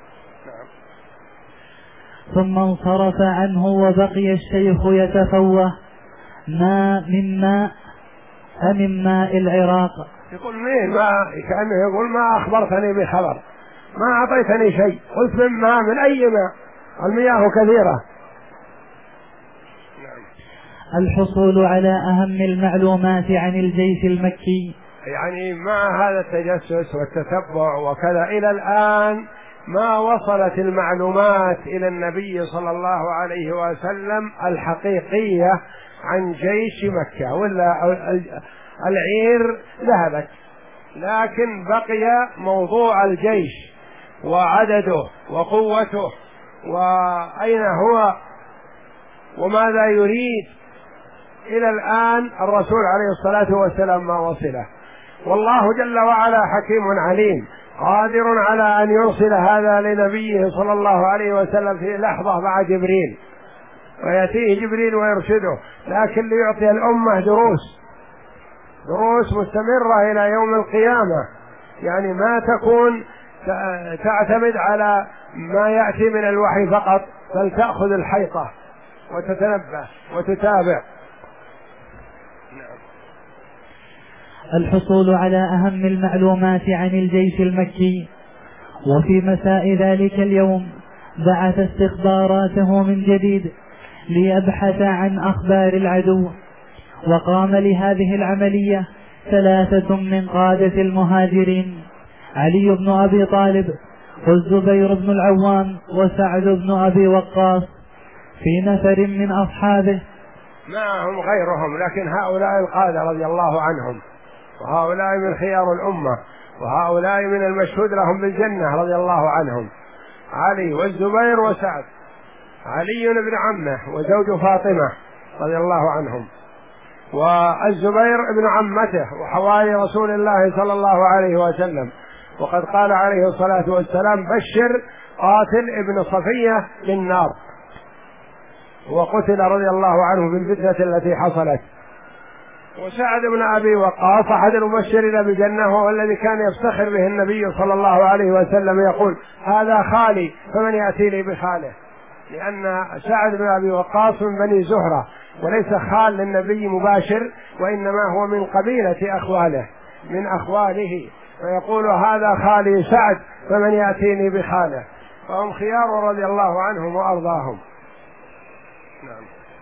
ثم انصرف عنه وبقي الشيخ يتفوه: ما من ماء أم ماء العراق؟ يقول: مين ما، كأنه يقول: ما أخبرتني بخبر، ما أعطيتني شيء، قلت من ماء، من أي ماء؟ المياه كثيرة. الحصول على أهم المعلومات عن الجيش المكي. يعني مع هذا التجسس والتتبع وكذا إلى الآن ما وصلت المعلومات إلى النبي صلى الله عليه وسلم الحقيقية عن جيش مكة، ولا العير ذهبت، لكن بقي موضوع الجيش وعدده وقوته وأين هو وماذا يريد. إلى الآن الرسول عليه الصلاة والسلام ما وصله، والله جل وعلا حكيم عليم قادر على أن يرسل هذا لنبيه صلى الله عليه وسلم في لحظة مع جبريل، ويأتيه جبريل ويرشده، لكن ليعطي الأمة دروس دروس مستمرة إلى يوم القيامة، يعني ما تكون تعتمد على ما يأتي من الوحي فقط، بل تأخذ الحيطة وتتنبه وتتابع. الحصول على أهم المعلومات عن الجيش المكي. وفي مساء ذلك اليوم بعث استخباراته من جديد ليبحث عن أخبار العدو. وقام لهذه العملية ثلاثة من قادة المهاجرين: علي بن أبي طالب والزبير بن العوام وسعد بن أبي وقاص في نفر من أصحابه، معهم غيرهم، لكن هؤلاء القادة رضي الله عنهم، وهؤلاء من خيار الأمة، وهؤلاء من المشهود لهم بالجنة رضي الله عنهم: علي والزبير وسعد. علي ابن عمه وزوج فاطمة رضي الله عنهم، والزبير ابن عمته وحواري رسول الله صلى الله عليه وسلم. وقد قال عليه الصلاة والسلام: بشر قاتل ابن صفية بالنار، وقتل رضي الله عنه في الفتنة التي حصلت. وسعد بن أبي وقاص أحد المبشرين بالجنة، وهو الذي كان يفتخر به النبي صلى الله عليه وسلم، يقول: هذا خالي فمن يأتيني بخاله، لأن سعد بن أبي وقاص من بني زهرة وليس خال للنبي مباشر، وإنما هو من قبيلة أخواله من أخواله، فيقول: هذا خالي سعد فمن يأتيني بخاله. فهم خيار رضي الله عنهم وأرضاهم. نعم.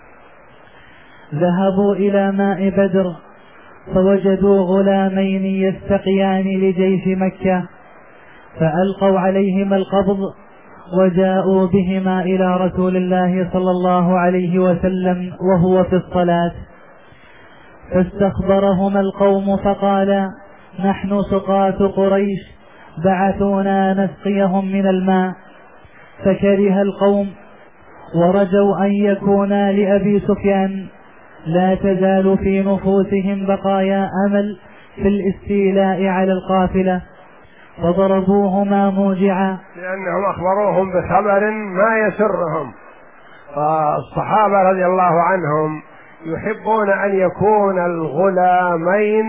ذهبوا إلى ماء بدر فوجدوا غلامين يستقيان لجيش مكة، فألقوا عليهما القبض وجاءوا بهما إلى رسول الله صلى الله عليه وسلم وهو في الصلاة، فاستخبرهما القوم فقال: نحن سقاة قريش بعثونا نسقيهم من الماء. فكره القوم ورجوا أن يكونا لأبي سفيان، لا تزال في نفوسهم بقايا أمل في الاستيلاء على القافلة، فضربوهما موجعا، لأنهم أخبروهم بخبر ما يسرهم. فالصحابة رضي الله عنهم يحبون أن يكون الغلامين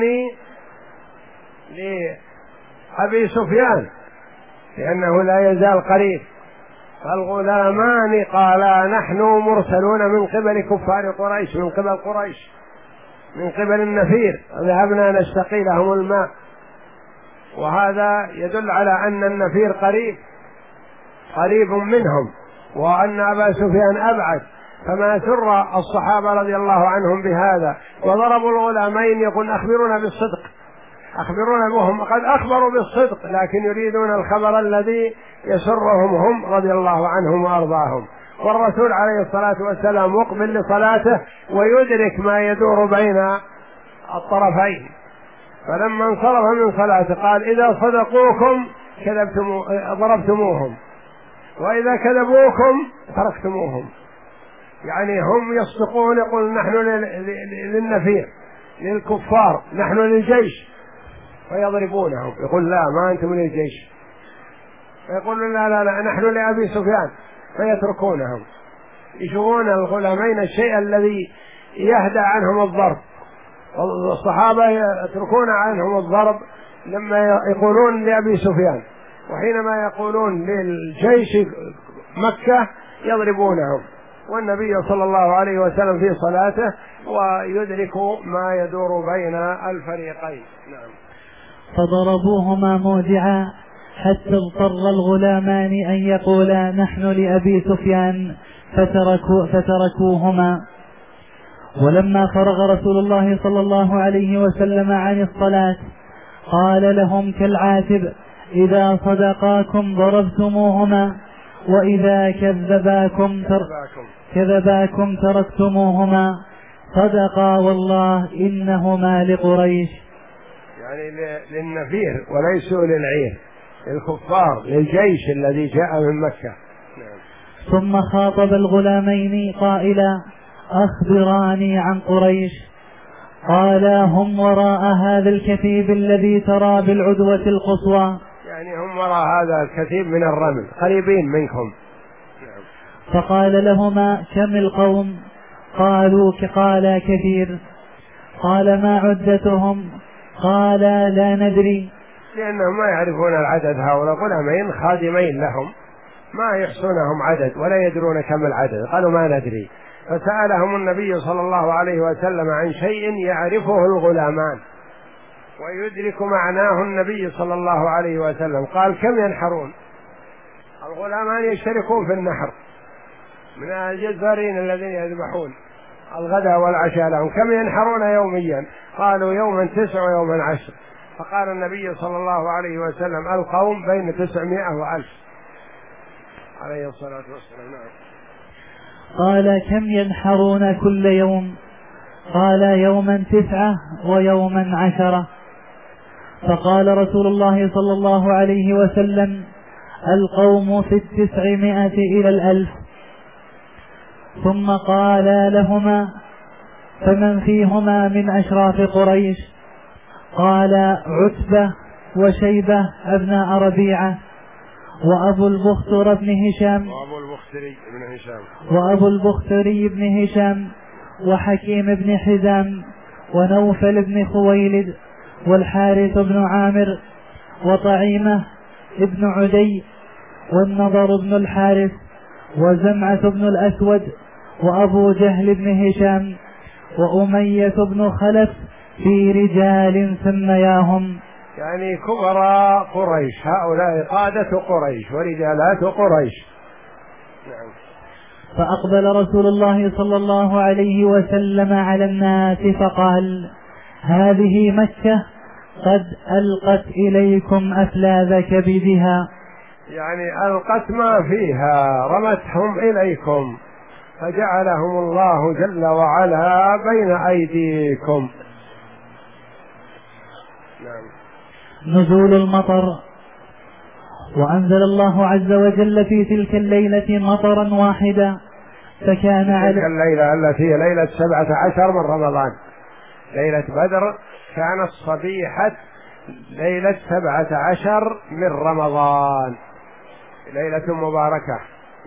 لأبي سفيان، لأنه لا يزال قريب. فالغلامان قالا: نحن مرسلون من قبل كفار قريش، من قبل قريش، من قبل النفير، ذهبنا نستقي لهم الماء. وهذا يدل على أن النفير قريب قريب منهم، وأن أبا سفيان أبعد. فما سر الصحابة رضي الله عنهم بهذا، وضربوا الغلامين يقول: أخبرونا بالصدق، أخبرونا بهم. قد أخبروا بالصدق، لكن يريدون الخبر الذي يسرهم هم رضي الله عنهم وأرضاهم. والرسول عليه الصلاة والسلام مقبل لصلاته ويدرك ما يدور بين الطرفين، فلما انصرف من صلاته قال: إذا صدقوكم كذبتم ضربتموهم، وإذا كذبوكم تركتموهم. يعني هم يصدقون، يقول: نحن للنفير للكفار، نحن للجيش، فيضربونهم. يقول: لا، ما أنتم للجيش. فيقولون: لا لا لا، نحن لأبي سفيان، فيتركونهم. يشوفون الغلامين الشيء الذي يهدى عنهم الضرب. والصحابة يتركون عنهم الضرب لما يقولون لأبي سفيان، وحينما يقولون للجيش مكة يضربونهم. والنبي صلى الله عليه وسلم في صلاته ويدرك ما يدور بين الفريقين. نعم. فضربوهما موجعا حتى اضطر الغلامان أن يقولا: نحن لأبي سفيان، فتركوا فتركوهما. ولما فرغ رسول الله صلى الله عليه وسلم عن الصلاة قال لهم كالعاتب: إذا صدقاكم ضربتموهما، وإذا كذباكم تر... كذباكم تركتموهما، صدقا والله إنهما لقريش. يعني للنفير وليسوا للعير، للكفار، للجيش الذي جاء من مكة. نعم. ثم خاطب الغلامين قائلا: أخبراني عن قريش. قالا: هم وراء هذا الكثيب الذي ترى بالعدوة القصوى. يعني هم وراء هذا الكثيب من الرمل، قريبين منكم. نعم. فقال لهما: كم القوم؟ قالوا: قال كثير. قال: ما عدتهم؟ قالا: لا ندري. لأنهم ما يعرفون العدد، هؤلاء غلامين خادمين لهم ما يحصونهم عدد ولا يدرون كم العدد. قالوا: ما ندري. فسألهم النبي صلى الله عليه وسلم عن شيء يعرفه الغلامان، ويدرك معناه النبي صلى الله عليه وسلم. قال كم ينحرون؟ الغلامان يشتركون في النحر من الجزارين الذين يذبحون الغداء والعشاء لهم، كم ينحرون يوميا؟ قالوا يوما تسع ويوما عشر. فقال النبي صلى الله عليه وسلم القوم بين تسعمائة وألف عليه الصلاة والسلام. نعم. قال كم ينحرون كل يوم؟ قال يوما تسعة ويوما عشرة. فقال رسول الله صلى الله عليه وسلم القوم في التسعمائة إلى الألف. ثم قال لهما فمن فيهما من أشراف قريش؟ قال عتبة وشيبة ابناء ربيعة وأبو البختر بن هشام وأبو البختري بن هشام وأبو البختري بن هشام وحكيم بن حزام ونوفل بن خويلد والحارث بن عامر وطعيمة ابن عدي والنضر بن الحارث وزمعة بن الأسود وأبو جهل بن هشام وأمية بن خلف في رجال سمياهم، يعني كبراء قريش، هؤلاء قادة قريش ورجالات قريش. نعم. فأقبل رسول الله صلى الله عليه وسلم على الناس فقال هذه مكة قد ألقت إليكم أفلاذ كبدها، يعني ألقت ما فيها، رمتهم إليكم فجعلهم الله جل وعلا بين أيديكم. نعم. نزول المطر. وأنزل الله عز وجل في تلك الليلة مطرا واحدا فكان على تلك الليلة التي هي ليلة سبعة عشر من رمضان، ليلة بدر، كانت صبيحة ليلة سبعة عشر من رمضان، ليلة مباركة.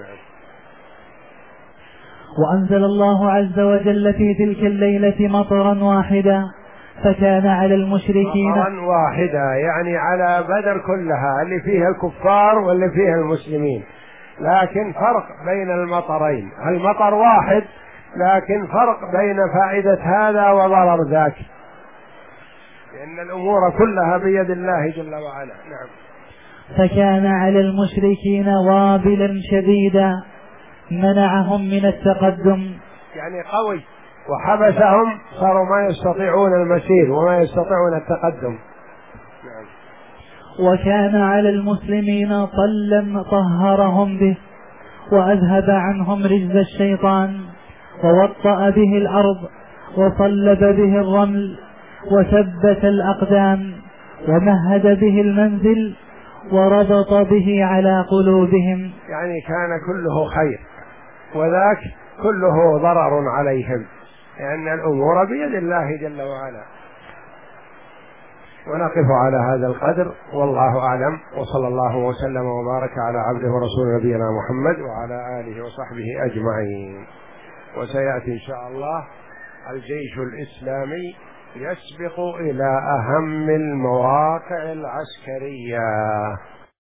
وأنزل الله عز وجل في تلك الليلة مطرا واحدا فكان على المشركين مطرا واحدا، يعني على بدر كلها اللي فيها الكفار واللي فيها المسلمين، لكن فرق بين المطرين، المطر واحد لكن فرق بين فائدة هذا وضرر ذاك، لأن الأمور كلها بيد الله جل وعلا. نعم. فكان على المشركين وابلا شديدا منعهم من التقدم، يعني قوي وحبسهم، صاروا ما يستطيعون المسير وما يستطيعون التقدم. نعم. وكان على المسلمين طلا طهرهم به وأذهب عنهم رجز الشيطان ووطأ به الأرض وصلب به الرمل وثبت الأقدام ومهد به المنزل وربط به على قلوبهم، يعني كان كله خير وذاك كله ضرر عليهم، لأن الأمور بيد الله جل وعلا. ونقف على هذا القدر والله أعلم، وصلى الله وسلم وبارك على عبده ورسوله نبينا محمد وعلى آله وصحبه أجمعين. وسيأتي إن شاء الله الجيش الإسلامي يسبق إلى أهم المواقع العسكرية.